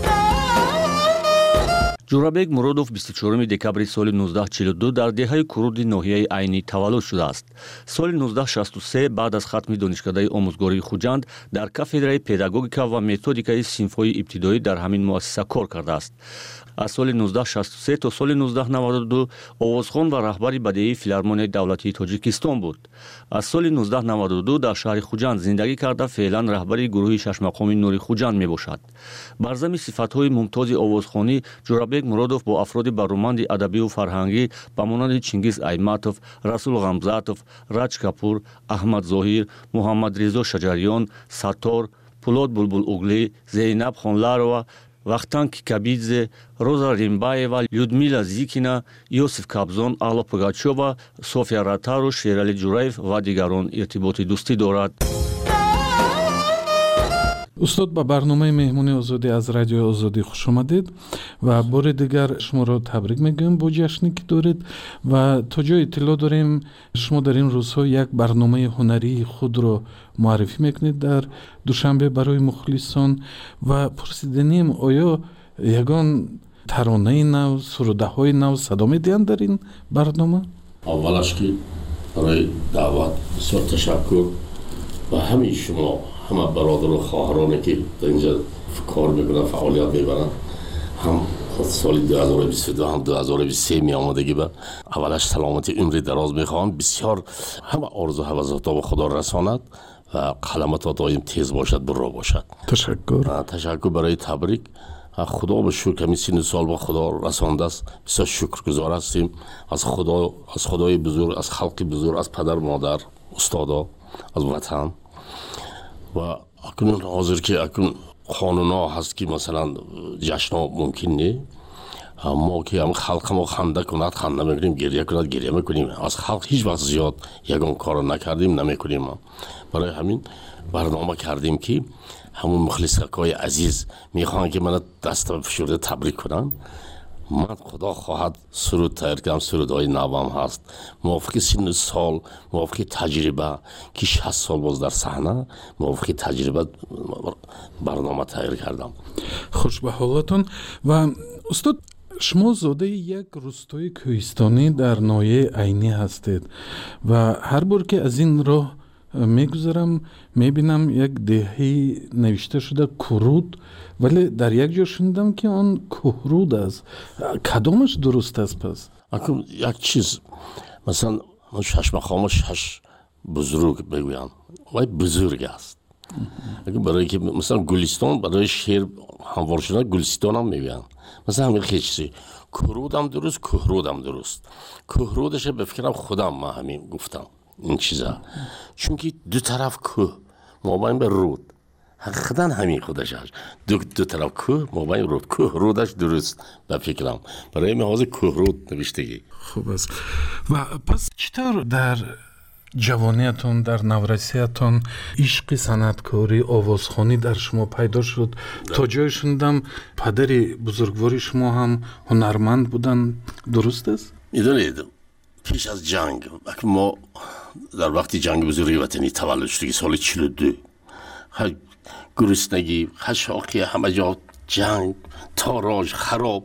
ҷорабек Муродов 24 декабри соли 1942 дар деҳаи Куруди ноҳияи Айнӣ таваллуд шудааст. Соли 1963 баъд аз хатми донишкадаи омӯзгории Хуҷанд дар кафедраи педагогика ва методикаи синфҳои ибтидоӣ дар ҳамин муассиса кор кардааст. аз соли 1963 то соли 1992 овозхон ва раҳбари бадеии филармонияи давлатии Тоҷикистон буд. аз соли 1992 дар шаҳри Хуҷанд зиндагӣ карда феълан раҳбари гурӯҳи шашмақоми Нури Хуҷанд мебошад. бар замми сифатҳои мумтози овозхонӣ Ҷорабек Муродов бо афроди баруманди адабию фарҳангӣ ба монанди Чингиз Айматов, Расул Ғамзатов, Раҷ Капур, Аҳмад Зоҳир, Муҳаммадрезо Шаҷарён, Саттор, Пулод Булбулоглӣ, Зейнаб Хонларова, Вахтанг Кикабидзе, Роза Римбаева, Людмила Зикина, Йосиф Кабзон, Алла Пугачова, София Ратару, Шерали Ҷураев ва дигарон иртиботи дӯстӣ дорад. устод ба барномаи меҳмони озодӣ аз радиои озодӣ хуш омадед ва бори дигар шуморо табрик мегӯем бо ҷашне ки доред ва то ҷо иттилоъ дорем шумо дар ин рӯзҳо як барномаи ҳунарии худро муаррифӣ мекунед дар душанбе барои мухлисон ва пурсиданем оё ягон таронаи нав сурудаҳои нав садо медиҳанд дар ин барнома? аввалаш ки барои даъват бисёр ташаккур ва ҳамаи шумо ҳама бародару хоҳароне ки дар инҷа кор мекунанд фаъолият мебаранд ҳам соли 2022 ҳам 2023 меомадагӣ ба аввалаш саломати умри дароз мехоҳам бисёр ҳама орзу ҳавасотро ба худо расонад ва қаламато доим тез бошад бурро бошад. Ташаккур барои табрик. худо ба шукр ҳамин синни сол ба худо расондааст. бисёр шукргузор ҳастем аз худои бузург, аз халқи бузург, аз падар модар, устодо, аз ватан. ва акнун ҳозир ки акнун қонунҳо ҳаст ки масалан ҷашнҳо мумкин не мо ки ҳам халқамо ханда кунад ханда мекунем, гирья кунад гирья мекунем. аз халқ ҳеҷ вақт зиёд ягон корро накардем, намекунем. барои ҳамин барнома кардем ки ҳамун мухлисакҳои азиз мехоҳанд ки мана даста фишурда табрик кунанд. ман худо хоҳад суруд тайёр кардам, сурудҳои навам ҳаст мувофиқи синни сол, мувофиқи таҷриба ки 60 сол боз дар саҳна мувофиқи таҷриба барнома тайёр кардам. хуш ба ҳолатон. ва устод шумо зодаи як рӯстои кӯҳистонӣ дар ноҳияи Айнӣ ҳастед ва ҳар бор ки аз ин роҳ мегузарам мебинам як деҳаи навишта шуда Куруд, вале дар як ҷо шунидам ки он Кӯҳруд аст. кадомаш дуруст аст пас? як чиз масалан шашмахомо шаш бузург мегӯянд вай бузург аст. барое ки масалан Гулистон барои шеър ҳамвор шуда Гулистонам мегӯянд. масалан ҳамин хечизи Кӯрудам дуруст, Кӯҳрудам дуруст. Кӯҳрудаша ба фикрам худам ма ҳамин гуфтам ин чиза, чунки ду тараф кӯҳ мобайн ба руд ҳақиқатан ҳамин худаш аст. ду тараф кӯҳ мобайн руд, Кӯҳрудаш дуруст ба фикрам. барои ин ҳозир Кӯҳруд навиштагӣ. хуб аст. ва пас чӣ тавр дар ҷавониятон, дар наврасиятон ишқи санъаткорӣ, овозхонӣ дар шумо пайдо шуд? то ҷое шунидам падари бузургвори шумо ҳам ҳунарманд буданд, дуруст аст? медонед пеш аз ҷанг мо дар вақти ҷанги бузурги ватанӣ таваллуд шудагӣ соли 42 гуруснагӣ, қашоқӣ, ҳама ҷо ҷанг, торож, хароб.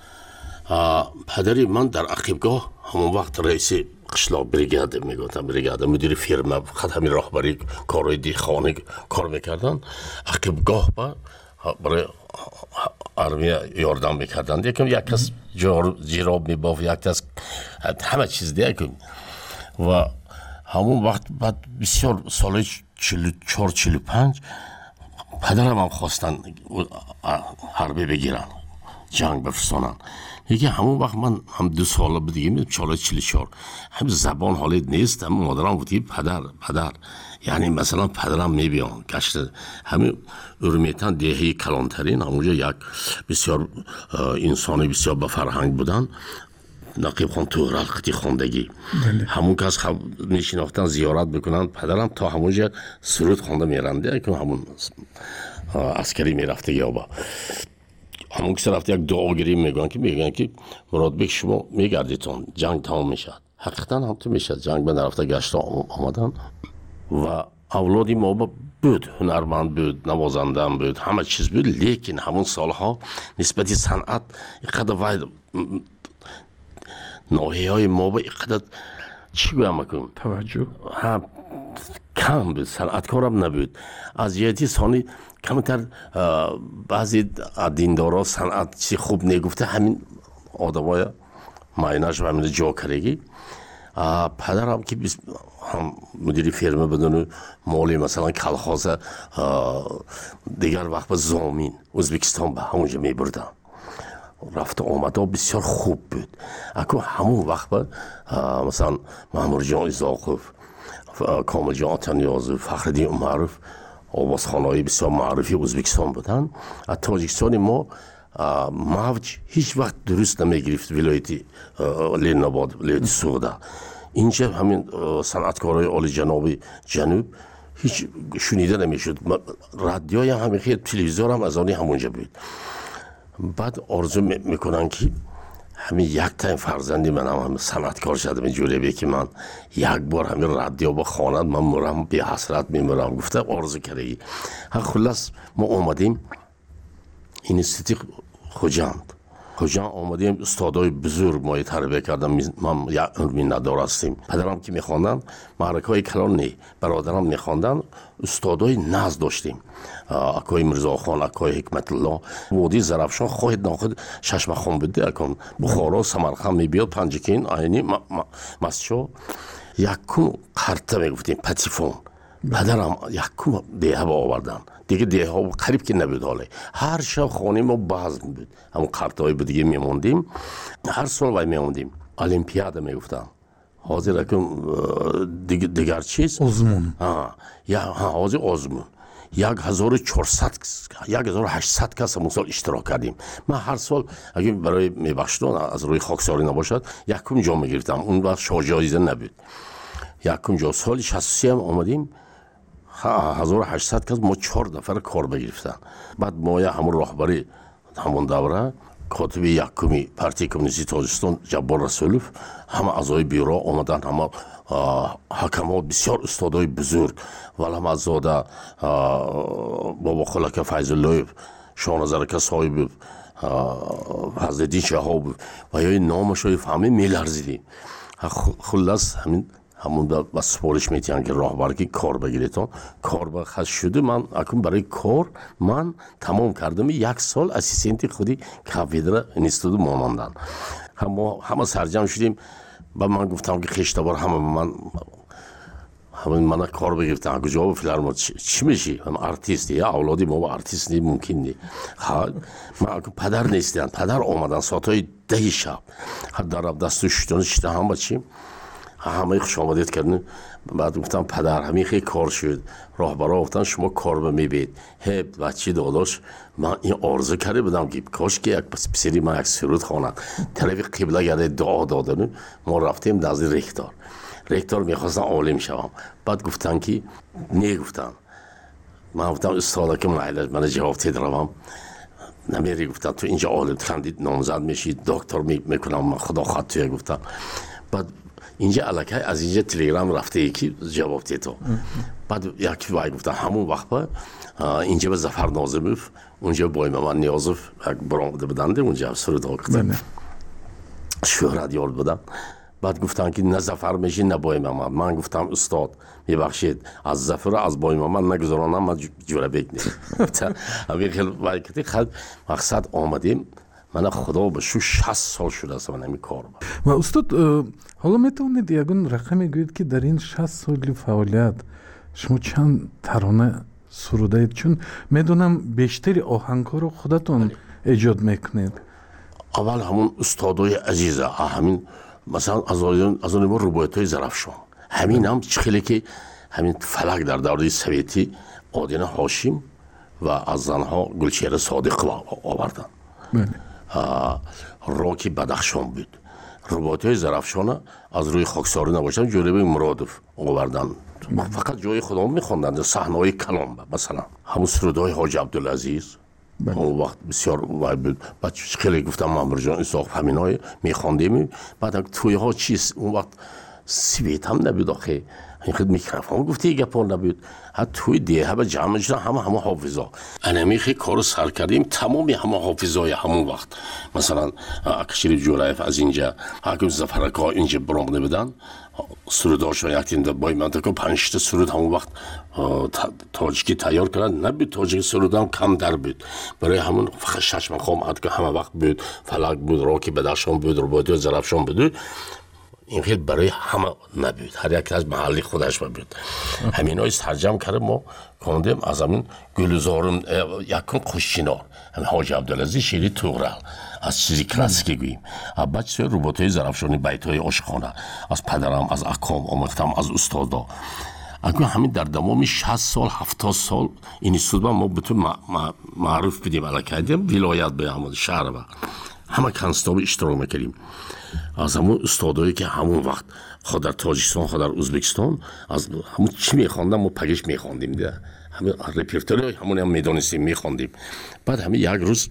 падари ман дар ақибгоҳ ҳамон вақт раиси қишлоқ бригада мегуфтам, бригада мудири фирма, фақат ҳамин роҳбари корҳои деҳқонӣ кор мекарданд. ақибгоҳ барои آرمی یاردم میکردند. یکم یک کس جراب میبافت، یک کس همه چیز دیگه. و همون وقت بعد بسیار سال 44-45 پدرم هم خواستن حربی بگیرن، جنگ بفرستانن. یکی همون وقت من هم 2 ساله بودیم، 44 هم زبان حالت نیست. هم مادرم بودی پدر یعنی مثلا پدرم میبیان گشت همین ارمیتن دهی کلانترین، همونجا یک بسیار انسانی بسیار با فرهنگ بودن. نقیب خان تو خطی خوندگی همون کس میشناختن زیارت بکنن پدرم تا همونجا سرود خونده میرنده که همون عسکری میرفته یا با همون کسی رفته یک دعاگیری میگن که مراد بک شما میگردیتون جنگ تمام میشد. حقیقتا هم تو میشد. جنگ به نرفته گشت آمدن و اولادی ما بود، هنرمند بود، نوازنده بود، همه چیز بود. لیکن همون سالها نسبتی صنعت اینقدر ناحیه های ما با اینقدر چی گویم کنم توجه کم بود، صنعتکارم نبود. از جهتی ثانی کمتر بعضی دیندارا صنعت چی خوب نگفته، همین آدمای مایناش و همین جاکرگی. پدرم که هم مدیری فرمه بدون مالی مثلا کلخاز دیگر وقت به زامین ازبکستان به همونجا می بردن. رفت آمده بسیار خوب بود. اکو همون وقت به مثلا محمود جان ازاقف، کامل جان آتنیازو، فخردین عمرف، آوازخانه‌های بسیار معروفی ازبکستان بودن. از تاجیکستان ما موج هیچ وقت درست نمیگرفت. ولایتی لیناباد، ولایتی سودا، اینجا همین صنعتکارای عالی جنابی جنوب هیچ شنیده نمیشد. رادیوی همین خیلی تلویزیون هم از آنی همونجا بود. بعد آرزو میکنن که همین یک تا فرزندی من هم صنعتکار شدم اینجوری به که من یک بار همین رادیو با خواند من مرم بی حسرت میمرم. گفته آرزو کردی. خلاص ما اومدیم اینستیتوت خوجند آمدیم. استادای بزرگ ما تربیت کردم. من یک علمی ندار هستیم. پدرم که میخواندن معرکه های کلان نی، برادرم میخواندن استادای ناز داشتیم. اکای مرزا خان، اکای حکمت الله، وادی زرافشان خواهد ناخد ششم خان بده اکن بخارا سمرقند میبیاد پنجکین آینی مسجد یکم قرطه میگفتیم پتیفون. پدرم یکم دیه با آوردن دیگه. دیه ها قریب که نبود. حاله هر شب خانه ما بازم بود. همون قرطه های دیگه میموندیم. هر سال وای میموندیم. المپیاد میگفتن حاضر اکم دیگر چیز آزمون حاضر آزمون 1800 کس همون سال اشتراک کردیم. من هر سال اگه برای میبخشتون از روی خاکساری نباشد یکم جا میگرفتم. اون وقت شاجایزه نبود. یکم جا سال 63 هم آمدیم. 1800 کس ما 4 نفر کار بگرفتن. بعد ما همون راهبری همون دوره کاتب یکمی پارتی کمونیستی تاجیکستان جبار رسولوف، همه اعضای بیورو آمدن. همه حکمات بسیار استادای بزرگ، ولهم زاده، بابا خلک فیض‌الله، شاهنظر صاحب، حضرت شهاب و یا نامش فهمی میلرزیدیم. خلاص همون با سپارش میتین که راهبری کار بگیریتون. کار با خاص شده. من اکنون برای کار من تمام کردم. 1 سال اسیستنت خودی کافدر اینستیتوت مانندن. همه سرجم شدیم. با من گفتم که خشتبار همه من کار بگیرتن. جواب فیلارمون چی میشی؟ هم آرتیستی یا اولادی ما با آرتیست نی ممکن نی. من پدر نیستم. پدر آمدن ساعتای 10 شب. در دستش شده هم بچیم. همه خوش آمدید کردن. بعد گفتم پدر همین خیلی کار شد. راهبرا گفتن شما کار به میبید. بچه داداش من این آرزو کرده بودم که کاش که یک پسری من یک سرود خواند. طرف قبله گرده دعا دادن. ما رفتیم دست رکتور میخواستن عالم شوم. بعد گفتن که نگفتن. من گفتم استادا که من جواب تدروم نمیری. گفتن تو اینجا عالم خندید نامزد میشی دکتر میکنم. من خدا خواهد توی گفتم. بعد اینجا الکه از اینجا تلگرام رفته یکی جواب تو. بعد یکی وای گفتن همون وقت با اینجا به ظفر ناظموف اونجا با من نیازف برآمده بدند اونجا سرود آقدن شهرت یاد بدن. بعد گفتن که نه ظفر میشین نه بای محمد. من گفتم استاد میبخشید از ظفر از بای محمد نگذارانم من جوره بگنیم. همین خیلی وقتی خد مقصد آمدیم من خدا به شو 60 سال شده است من همین کار و استاد حالا میتونید یگون رقمی گوید که در این 60 سال فعالیت شما چند ترانه سروده اید؟ چون میدونم بیشتری آهنگ‌ها رو خودتون ایجاد میکنید. اول همون استادای عزیزه همین مثلا از اون روبایت‌های زرافشان همین هم خیلی که همین فلک در دوره سویتی آدینه هاشم و از زنها گلچهره صادق آوردن. راکی بدخشان بود. روبایت‌های زرافشان از روی خاکساری نباشن جلوی مرادف آوردن. فقط جای خودمون میخوندن صحنه‌های کلام مثلا همون سرودهای حاج عبدالعزیز اون وقت بسیار بود. بعد خیلی گفتم مامور جان اسحاق همینای میخوندیم. بعد توی ها چیز اون وقت سویت هم نبود آخه این خود میکروفون گفتی گپا نبود. حتی توی دیه به جمع شدن همه حافظا انمی خیلی کارو سر کردیم تمامی همه حافظای همون وقت مثلا اکشریف جولایف از اینجا حکم زفرکا اینجا برامده بدن سروداشون یکتین در بای منطقه 5 تا سرود همون وقت تاجیکی تیار کردن نبود. تاجیکی سرود هم کم در بود برای همون شش مقام عد که همه وقت بود فلک بود راکی بدخشان بود روبایتی زرافشان بود. این خیلی برای همه نبود هر یک از محلی خودش بود. همین های ترجمه کرده ما کندیم از همین گلزارم یکم خوشچینار همین حاج عبدالعزیز شیری توغرل از چیزی کلاسیکی گوییم. بعد سوی روبایت‌های زرافشانی بیت‌های عاشقانه از پدرم از اقام آموختم از استادا. اگه همین در دمام 60 سال 70 سال این استاد ما بتون معروف بدیم علاکه ولایت به همون شهر و همه کنستاب اشتراک میکردیم از همون استادایی که همون وقت خود در تاجیکستان خود در ازبکستان از همون چی میخواندم ما پگش میخواندیم ده همین رپرتوری همون هم میدونستیم میخواندیم. بعد همین یک روز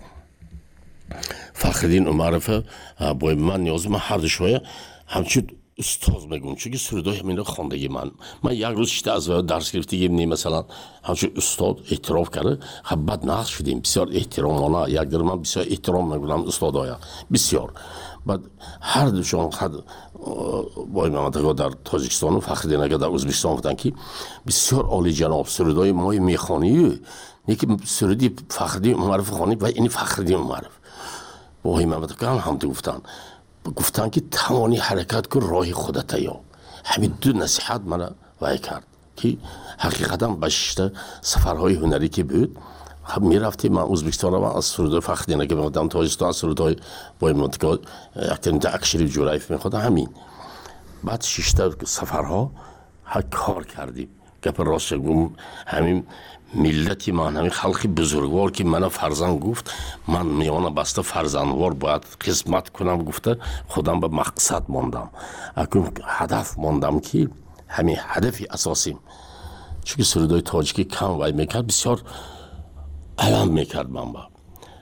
فخرالدین عمرف با من نیاز من هر دوشویه همچون استاد میگم چون که سرودای همین رو خواندگی من یک روز شده از درس گرفتیم مثلا همچون استاد اعتراف کرده بعد نقص شدیم بسیار احترامانه یک در من بسیار احترام میگم استادایا بسیار. بعد هر دوشان خد با منطقه در تاجیکستان و فخرالدین اگر در ازبکستان بودن که بسیار عالی جناب سرودای ما میخوانی یکی سرودی فخرالدین عمرف خوانی و این فخرالدین عمرف با منطقه هم گفتن که توانی حرکت کن راه خودت یا همین دو نصیحت من وای کرد که حقیقتا بشته سفرهای هنری که بود میرفتیم من ازبکستان رو از سرود فخرالدین که می‌خواستم تاجیکستان از سرودهای با منطقه اکشریف جولایف می‌خواستم همین. بعد 6 تا سفرها کار کردیم گپ راست گم همین ملتی من همین خلقی بزرگوار که من فرزند گفت من میان بسته فرزندوار باید قسمت کنم گفته خودم به مقصد ماندم اکنون هدف ماندم که همین هدفی اساسیم چون سرودای تاجیکی کم وای میکرد بسیار علم میکرد من با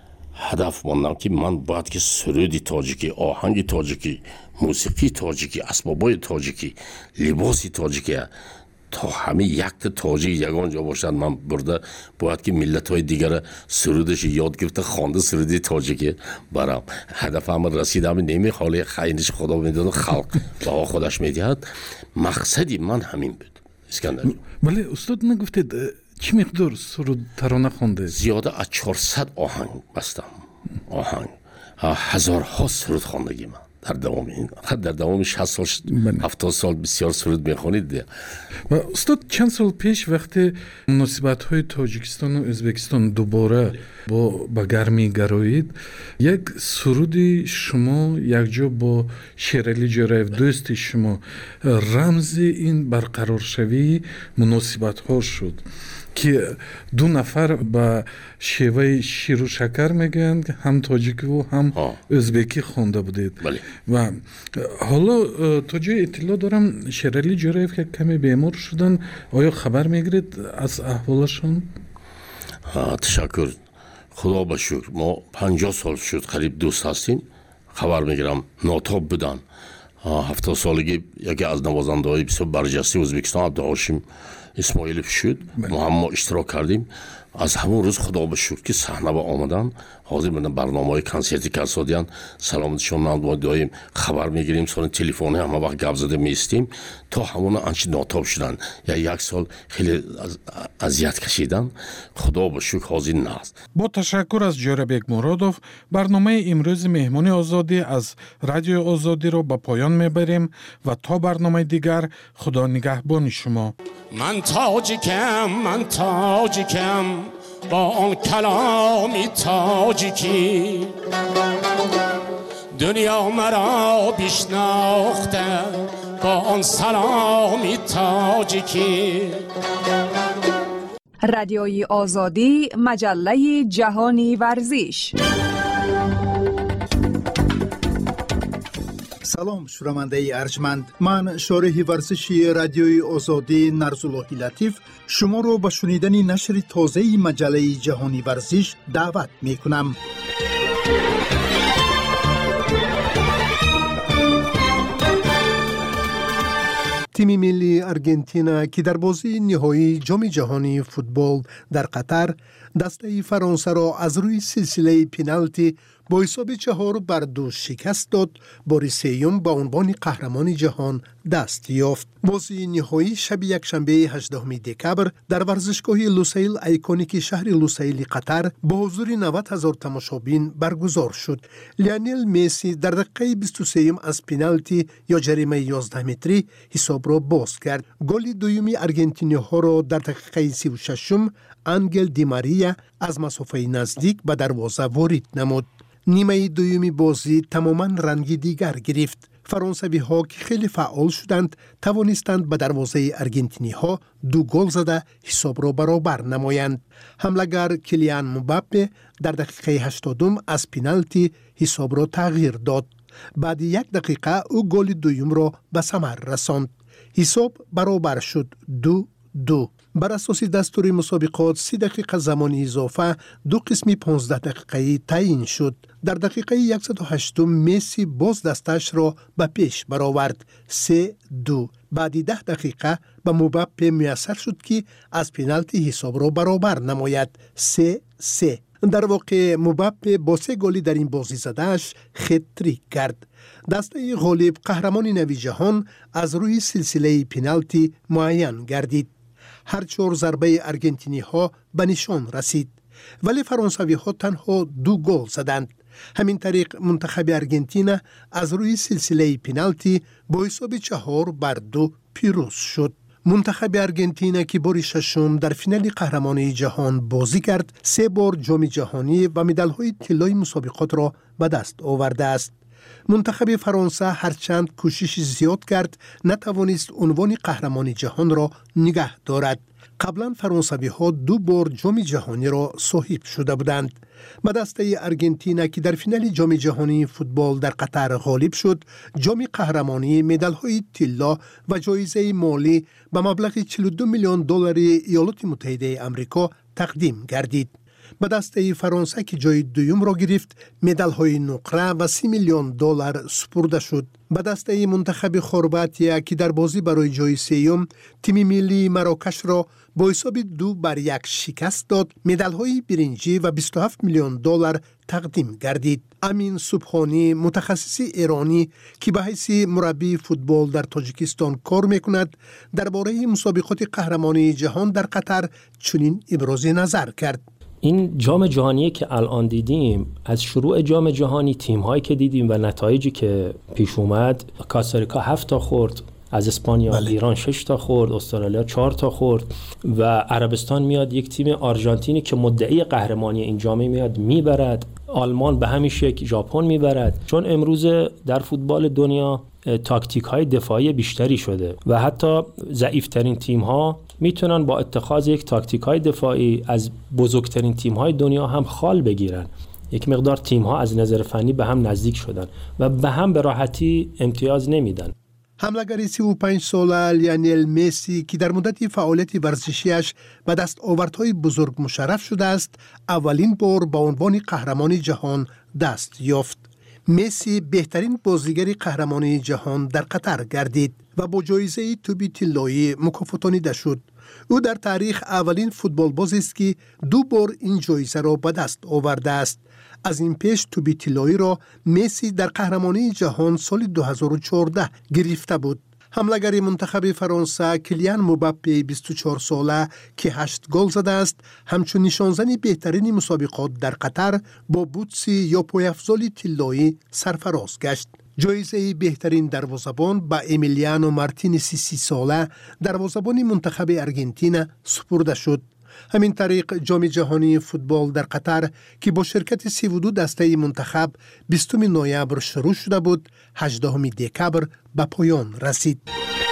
هدف ماندم که من باید که سرودی تاجیکی آهنگی تاجیکی موسیقی تاجیکی اسبابای تاجیکی لباسی تاجیکی تا همه یک تاجیک یگان جا باشند من برده باید که ملت های دیگر سرودش یاد گرفته خوانده سرودی تاجیکی برام هدف هم رسیدم نمیخواد خاینش خدا میدونه خلق با خودش میدهد مقصدی من همین بود. اسکندر ولی استاد نگفتید چی مقدار سرود ترانه خونده؟ زیاده از 400 آهنگ بستم آهنگ هزارها سرود خواندگی من در دوام 60 سال 70 سال بسیار سرود میخونید. و استاد چند سال پیش وقتی مناسبت های تاجیکستان و ازبکستان دوباره با گرمی گرایید یک سرودی شما یک جا با شیرعلی جورایف دوست شما رمز این برقرار شوی مناسبت ها شد که 2 نفر به شیوه شیر و شکر میگن هم تاجیکی و هم ازبکی خونده بودید و حالا تا جای اطلاع دارم شیرعلی جورایف که کمی بیمار شدن آیا خبر میگیرید از احوالشون؟ تشکر خدا به شکر ما 50 سال شد قریب دوست هستیم خبر میگیرم ناتاب بودن 70 سالگی یکی از نوازنده های بسیار برجسته ازبکستان عبدالهاشم اسماعیلوف شد ما هم اشتراک کردیم از همون روز خدا به شکر که صحنه با آمدن حاضر بودن برنامه‌های کنسرتی که سادیان سلامتشون ما دایم خبر میگیریم سر تلفن همه وقت گپ زده میستیم تا همون انچ ناتاب شدن یا یک سال خیلی اذیت کشیدن خدا به شکر حاضر است. با تشکر از جوربک مرادوف برنامه امروز مهمانی آزادی از رادیو آزادی رو به پایان میبریم و تا برنامه دیگر خدا نگهبان شما. من تاجیکم با آن کلامی تاجیکی دنیا مرا بشناخته با آن سلامی تاجیکی. رادیوی آزادی مجله جهانی ورزش. سلام شنونده ارجمند، من شارح ورزشی رادیوی آزادی نرزاللهی لطیف شما رو به شنیدن نشر تازه مجله جهانی ورزش دعوت می کنم. تیم ملی ارژانتین که در بازی نهایی جام جهانی فوتبال در قطر دسته فرانسه را از روی سلسله پنالتی با حساب 4-2 شکست داد، بار سوم به عنوان قهرمان جهان دست یافت. بازی نهایی شب یکشنبه 18 دکبر در ورزشگاه لوسیل ایکونیک شهر لوسیل قطر با حضور 90,000 تماشابین برگزار شد. لیونل مسی در دقیقه 23 از پنالتی یا جریمه 11 متری حساب را باز کرد. گل دومی ارژانتینی‌ها را در دقیقه 36 آنگل دی ماریا از مسافه نزدیک به دروازه وارد نمود. نیمه دومی بازی تماما رنگی دیگر گرفت. فرانسوی ها که خیلی فعال شدند توانستند به دروازه ارژانتینی ها 2 گل زده حساب را برابر نمایند. حمله‌گر کلیان مباپه در دقیقه 80 از پنالتی حساب را تغییر داد. بعد 1 دقیقه او گل دوم را به ثمر رساند. حساب برابر شد 2-2. بر اساس دستور مسابقات 30 دقیقه زمان اضافه 2 قسمی 15 دقیقه‌ای تعیین شد. در دقیقه 108 مسی باز دستش را به پیش برآورد 3-2. بعد 10 دقیقه به مباپه میسر شد که از پنالتی حساب را برابر نماید 3-3. در واقع مباپه با 3 گلی در این بازی زدهش خط-تریک کرد. دسته غالب قهرمان نوی جهان از روی سلسله پنالتی معین گردید. هر 4 ضربه ارژانتینی ها به نشان رسید، ولی فرانسوی ها تنها 2 گل زدند. همین طریق منتخب ارژانتین از روی سلسله پنالتی با حساب 4-2 پیروز شد. منتخب ارژانتین که بار 6 در فینال قهرمانی جهان بازی کرد، 3 بار جام جهانی و مدال های طلایی مسابقات را به دست آورده است. منتخب فرانسه هرچند کوشش زیاد کرد نتوانست عنوان قهرمان جهان را نگه دارد. قبلا فرانسوی ها 2 بار جام جهانی را صاحب شده بودند. به دسته ارژانتین که در فینال جام جهانی فوتبال در قطر غالب شد، جام قهرمانی، مدال های طلا و جایزه مالی به مبلغ 42 میلیون دلار ایالات متحده آمریکا تقدیم گردید. به دسته فرانسه که جای دوم را گرفت، مدال های نقره و 30 میلیون دلار سپرده شد. به دسته منتخب خرواطیه که در بازی برای جای سوم تیم ملی مراکش را با حساب 2-1 شکست داد، مدال های برنجی و 27 میلیون دلار تقدیم گردید. امین سبحانی، متخصص ایرانی که به حیث مربی فوتبال در تاجیکستان کار میکند، درباره مسابقات قهرمانی جهان در قطر چنین ابراز نظر کرد. این جام جهانی که الان دیدیم، از شروع جام جهانی تیم‌هایی که دیدیم و نتایجی که پیش اومد، کاستاریکا 7 تا خورد از اسپانیا، ایران 6 تا خورد، استرالیا 4 تا خورد و عربستان میاد یک تیم آرژانتینی که مدعی قهرمانی این جام میاد میبرد. آلمان به همین شکل ژاپن میبرد. چون امروز در فوتبال دنیا تاکتیک های دفاعی بیشتری شده و حتی ضعیفترین تیم ها میتونن با اتخاذ یک تاکتیک های دفاعی از بزرگترین تیم های دنیا هم خال بگیرن. یک مقدار تیم ها از نظر فنی به هم نزدیک شدن و به هم به راحتی امتیاز نمیدن. حمله‌گر 35 ساله لیونل مسی که در مدت فعالیت ورزشیش به دستاوردهای بزرگ مشرف شده است، اولین بار به عنوان قهرمان جهان دست یافت. مسی بهترین بازیگر قهرمانی جهان در قطر گردید و با جایزه توپ طلایی مکافاتانیده شد. او در تاریخ اولین فوتبال باز است که 2 بار این جایزه را به دست آورده است. از این پیش توپ طلایی را مسی در قهرمانی جهان سال 2014 گرفته بود. حمله‌گر منتخب فرانسه کلیان مباپه 24 ساله که 8 گل زده است، همچون نشانزن بهترین مسابقات در قطر با بوتسی یا پایافزال طلایی سرفراز گشت. جایزه بهترین دروازه‌بان با امیلیانو مارتینز 30 ساله دروازه‌بان منتخب ارژانتین سپرده شد. همین طریق جام جهانی فوتبال در قطر که با شرکت 32 دسته منتخب 20 نوامبر شروع شده بود، 18 دکبر به پایان رسید.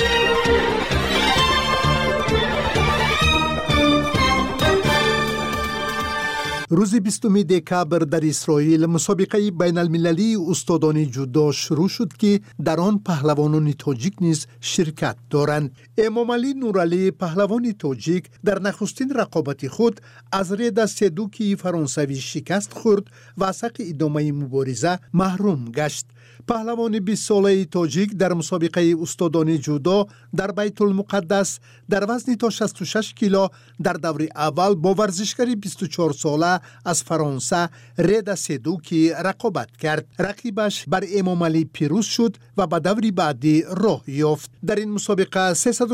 روز 20 دکبر در اسرائیل مسابقه بین المللی استادان جودو شروع شد که در آن پهلوانان تاجیک نیز شرکت دارند. امامعلی نورعلی پهلوان تاجیک در نخستین رقابت خود از رد سدوکی فرانسوی شکست خورد و از حق ادامه مبارزه محروم گشت. پهلوان 20 ساله تاجیک در مسابقه استادان جودو در بیت المقدس در وزن تا 66 کیلو در دور اول با ورزشکار 24 ساله از فرانسه رد سدوکی رقابت کرد. رقیبش بر امامعلی پیروز شد و به دور بعدی راه یافت. در این مسابقه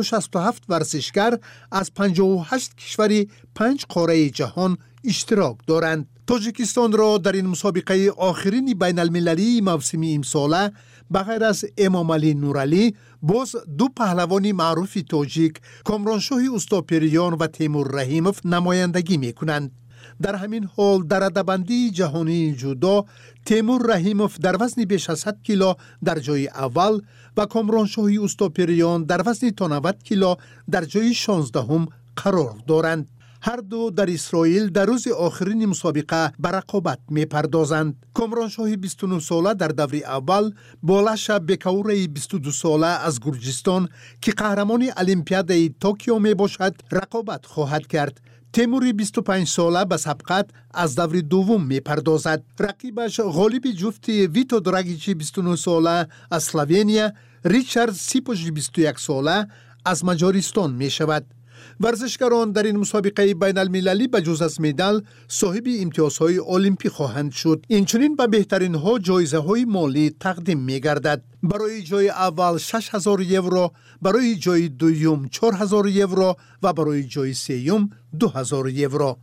367 ورزشکار از 58 کشور 5 قاره جهان اشتراک دارند. تاجیکستان را در این مسابقه آخرین بین المللی موسم امساله بغیر از امامعلی نورعلی باز 2 پهلوان معروف تاجیک کامرانشاه اوستاپریان و تیمور رحیموف نمایندگی می کنند. در همین حال در رده‌بندی جهانی جودو تیمور رحیموف در وزن بیش از 100 کیلو در جای اول و کامرانشاه اوستاپریان در وزن تا 90 کیلو در جای 16 قرار دارند. هر دو در اسرائیل در روز آخرین مسابقه به رقابت می پردازند. کامرانشاه 29 ساله در دور اول با لاشا بکاوره 22 ساله از گرجستان که قهرمان المپیاد توکیو می باشد رقابت خواهد کرد. تیموری 25 ساله به سبقت از دور دوم می پردازد. رقیبش غالب جفت ویتو دراگیچی 29 ساله از اسلوونیا، ریچارد سیپوژ 21 ساله از مجارستان می شود. ورزشکاران در این مسابقه بین المللی به جز از مدال صاحب امتیازهای المپی خواهند شد. اینچنین به بهترین ها جایزه های مالی تقدیم می گردد. برای جای اول 6000 یورو، برای جای دوم 4000 یورو و برای جای سوم 2000 یورو.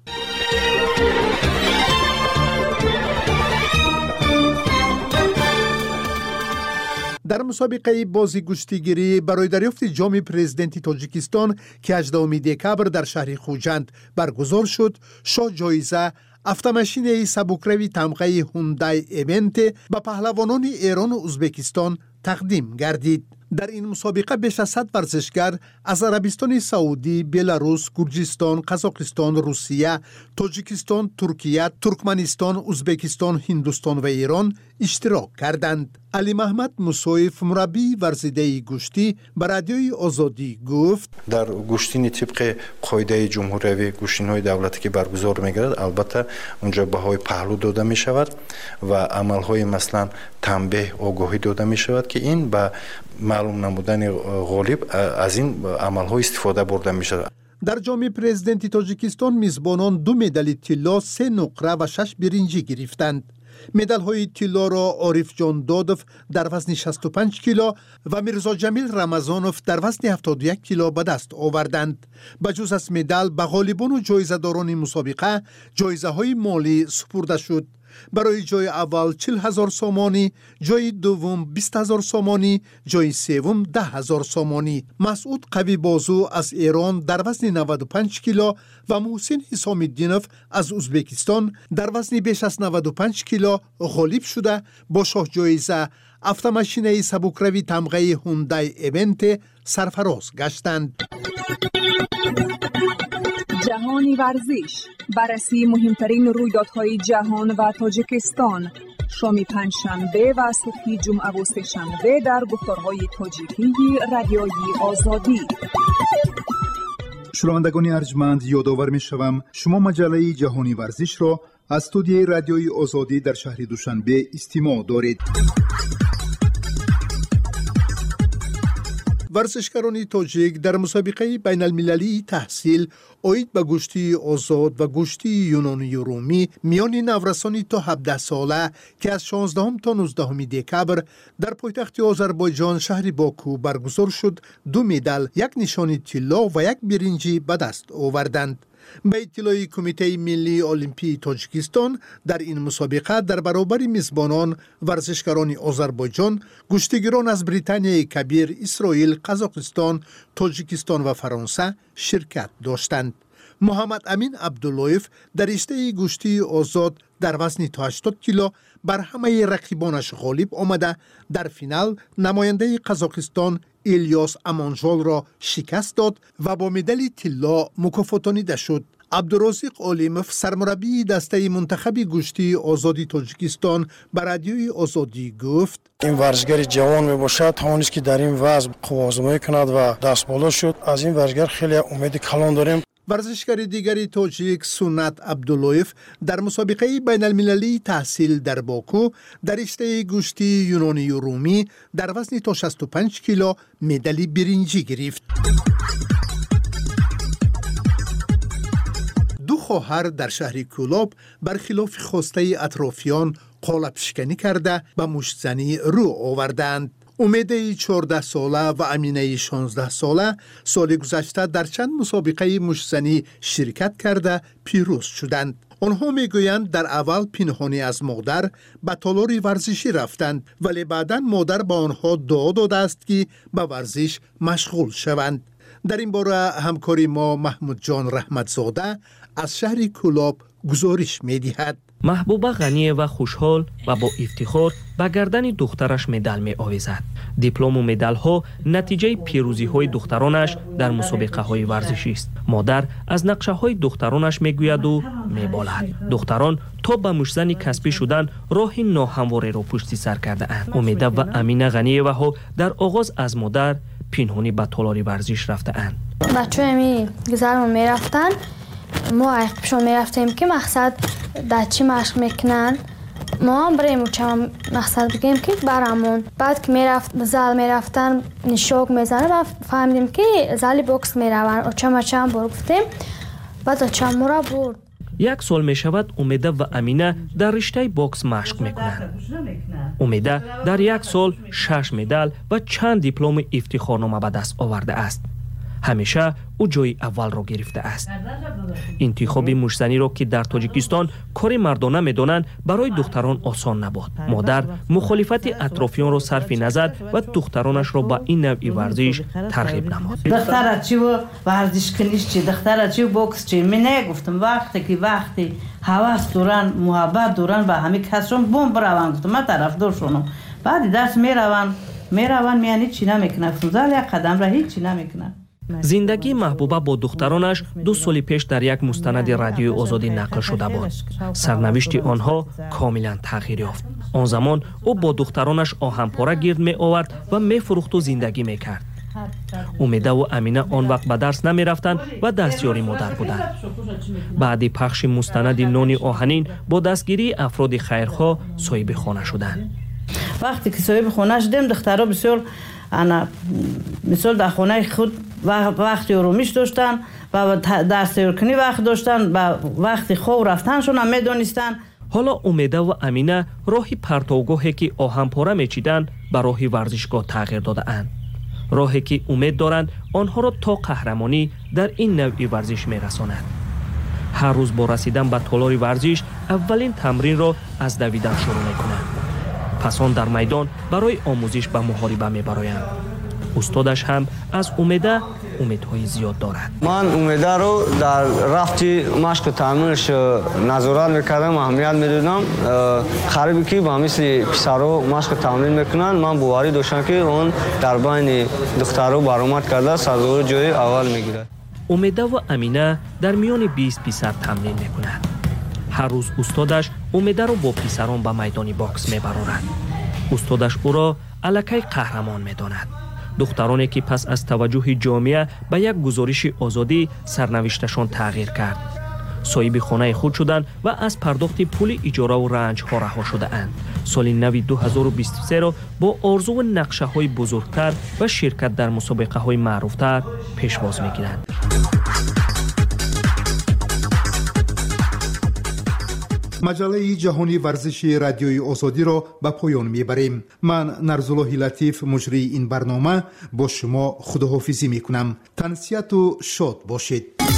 در مسابقه بازی گشتیگیری برای دریافت جام پرزیدنت تاجیکستان که 18 دکبر در شهر خوجند برگزار شد، شاه جایزه автомашинияи сабукрави тамғаи ҳундай эвенте ба паҳлавонони эрону узбекистон тақдим гардид. дар ин мусобиқа беш аз 100 варзишгар аз арабистони саудӣ, беларус, гурҷистон, қазоқистон, русия, тоҷикистон, туркия, туркманистон, узбекистон, ҳиндустон ва эрон иштирок карданд. али маҳмад мусоев, мураббии варзидаи гӯштӣ, ба радиои озодӣ гуфт: дар гӯштини тибқи қоидаи ҷумҳуриявӣ гӯштинҳои давлатӣ ки баргузор мегардад, албатта унҷо баҳои паҳлӯ дода мешавад ва амалҳои маслан танбеҳ, огоҳӣ дода мешавад ки ин ба маълум намудани ғолиб аз ин амалҳо истифода бурда мешавад. дар ҷоми президенти тоҷикистон мизбонон 2 медали тилло, 3 нуқра ва 6 биринҷӣ гирифтанд. медалҳои тиллоро орифҷон додов дар вазни 65 кило ва мирзоҷамил рамазонов дар вазни 71 кило ба даст оварданд. ба ҷуз аз медал ба ғолибону ҷоизадорони мусобиқа ҷоизаҳои молӣ супурда шуд. برای جای اول 40,000 سومانی، جای دوم 20,000 سومانی، جای سوم 10,000 سومانی. مسعود قوی بازو از ایران در وزن 95 کیلو و محسن حسام الدینوف از ازبکستان در وزن بیش از 95 کیلو غالب شده با شاه جایزه автомашинияи сабукрави тамғаи ҳундай эвенте سرفراز گشتند. جهانی ورزش، بررسی مهمترین رویدادهای جهان و تاجیکستان، شام پنجشنبه و صبح جمعه و سه‌شنبه در گفتارهای تاجیکی رادیوی آزادی. شنوندگان ارجمند، یادآور می‌شوم شما مجله جهانی ورزش را از استودیوی رادیوی آزادی در شهر دوشنبه استماع دارید. ورزشکاران تاجیک در مسابقه بین المللی تحصیل اوید به گوشتی آزاد و گوشتی یونانی و رومی میان نورسانی تا 17 ساله که از 16 تا 19 دکبر در پایتخت آذربایجان شهر باکو برگزار شد 2 مدال، 1 نشان طلا و 1 برنجی به دست آوردند. به اطلاع کمیته ملی المپی تاجیکستان در این مسابقه در برابر میزبانان ورزشکاران آذربایجان گشتیگیران از بریتانیای کبیر، اسرائیل، قزاقستان، تاجیکستان و فرانسه شرکت داشتند. محمد امین عبداللهیف در رشته گوشتی آزاد در وزن تا 80 کیلو بر همه رقیبانش غالب آمده در فینال نماینده قزاقستان الیاس امانجال را شکست داد و با مدال طلا مکافاتانیده شد. عبدالرزاق علیموف سرمربی دسته منتخب گوشتی آزادی تاجیکستان بر رادیوی آزادی گفت: این ورزشگر جوان می باشد، توانست که در این وزن قوازآزمایی کند و دست بالا شد. از این ورزشگر خیلی امید کلان داریم. ورزشکار دیگری تاجیک سنت عبداللهیف در مسابقه بین المللی تحصیل در باکو در رشته گوشتی یونانی و رومی در وزن تا 65 کیلو مدال برنجی گرفت. دو خواهر در شهر کولاب برخلاف خواسته اطرافیان قالب شکنی کرده به مشتزنی رو آوردند. امید 14 ساله و امینه 16 ساله سال گذشته در چند مسابقه مشتزنی شرکت کرده پیروز شدند. آنها میگویند در اول پنهانی از مادر به تالار ورزشی رفتند، ولی بعداً مادر به آنها دعا داده است که به ورزش مشغول شوند. در این باره همکاری ما محمود جان رحمتزاده از شهر کولاب گزارش می‌دهد. محبوبه غنی و خوشحال و با افتخار به گردن دخترش مدال می آویزد. دیپلم و مدال ها نتیجه پیروزی های دخترانش در مسابقه های ورزشی است. مادر از نقشه های دخترانش می گوید و می بالد. دختران تا به مشتزن کسبی شدن راه ناهمواری را پشت سر کرده اند. امیده و امینه غنی و ها در آغاز از مادر پنهانی به تالار ورزش رفته اند. بچه‌ها می گذرمون می رفتن، ما عقبشون می رفتیم که مقصد در چی مشق میکنن، ما هم بریم چم مقصد بگیم که برامون. بعد که میرفت زل میرفتن نشوق میزنه و فهمیدیم که زل بوکس میرون و چم برفتیم. بعد چم مرا برد. 1 سال می شود امیده و امینه در رشته بوکس مشق میکنند. امیده در 1 سال 6 مدال و چند دیپلم افتخارنامه به دست آورده است. همیشه او جای اول را گرفته است. انتخاب مشتزنی را که در تاجیکستان کار مردانه می‌دانند برای دختران آسان نبود. مادر مخالفت اطرافیان را صرف نظر و دخترانش را به این نوع ورزش ترغیب نمود. دختر چی و ورزش کنیش چی، دختر چی و بوکس چی، من نگفتم وقتی هوس دارن، محبت دارن به همه کسشون بوم بروند. گفتم من طرفدار شونم. بعد درس میروند میانی چی نمیکنن، فوزال یک قدم را هیچ چی نمیکنن. زندگی محبوبه با دخترانش 2 سال پیش در یک مستند رادیوی آزادی نقل شده بود. سرنوشت آنها کاملا تغییر یافت. آن زمان او با دخترانش آهنپاره گرد می آورد و می فروخت و زندگی می کرد. امیده و امینه آن وقت به درس نمی رفتند و دستیاری مادر بودند. بعد پخش مستند نان آهنین با دستگیری افراد خیرخواه صاحب خانه شدند. وقتی که صاحب خانه شدیم دخترها بسیار مثال در خانه خود وقتی آرومیش داشتن و درس کنی وقت داشتن و وقتی خواب رفتنشون هم میدونستن. حالا امیده و امینه راهی پرتوگاهی که آهنپاره میچیدن به راهی ورزشگاه تغییر داده اند. راهی که امید دارند آنها را تا قهرمانی در این نوع ورزش میرساند. هر روز با رسیدن به تالار ورزش اولین تمرین را از دویدن شروع میکنند. پس آن در میدان برای آموزش به محاربه میبرایند. استادش هم از امیدهای زیاد دارد. من امیده رو در رفت مشق تمرینش نظارت میکردم، اهمیت میدادم. خریبی که با مثل پسرها مشق تمرین میکنن، من باوری داشتم که اون در بین دخترها برآمد کرده سرزور جای اول میگیرد. امیده و امینه در میان 20 پسر تمرین میکنند. هر روز استادش امیده رو با پسران به میدان باکس میبرند. استادش او را الکی قهرمان میداند. دخترانی که پس از توجه جامعه به یک گزارش آزادی سرنوشتشان تغییر کرد. صاحب خانه خود شدند و از پرداخت پول اجاره و رنج ها رها شده اند. سال نو 2023 را با آرزو و نقشه‌های بزرگتر و شرکت در مسابقه‌های معروفتر پیشواز می‌گیرند. مجله جهانی ورزش رادیوی آزادی را به پایان میبریم. من نرزالله لطیف مجری این برنامه با شما خداحافظی میکنم. تنسیت و شاد باشید.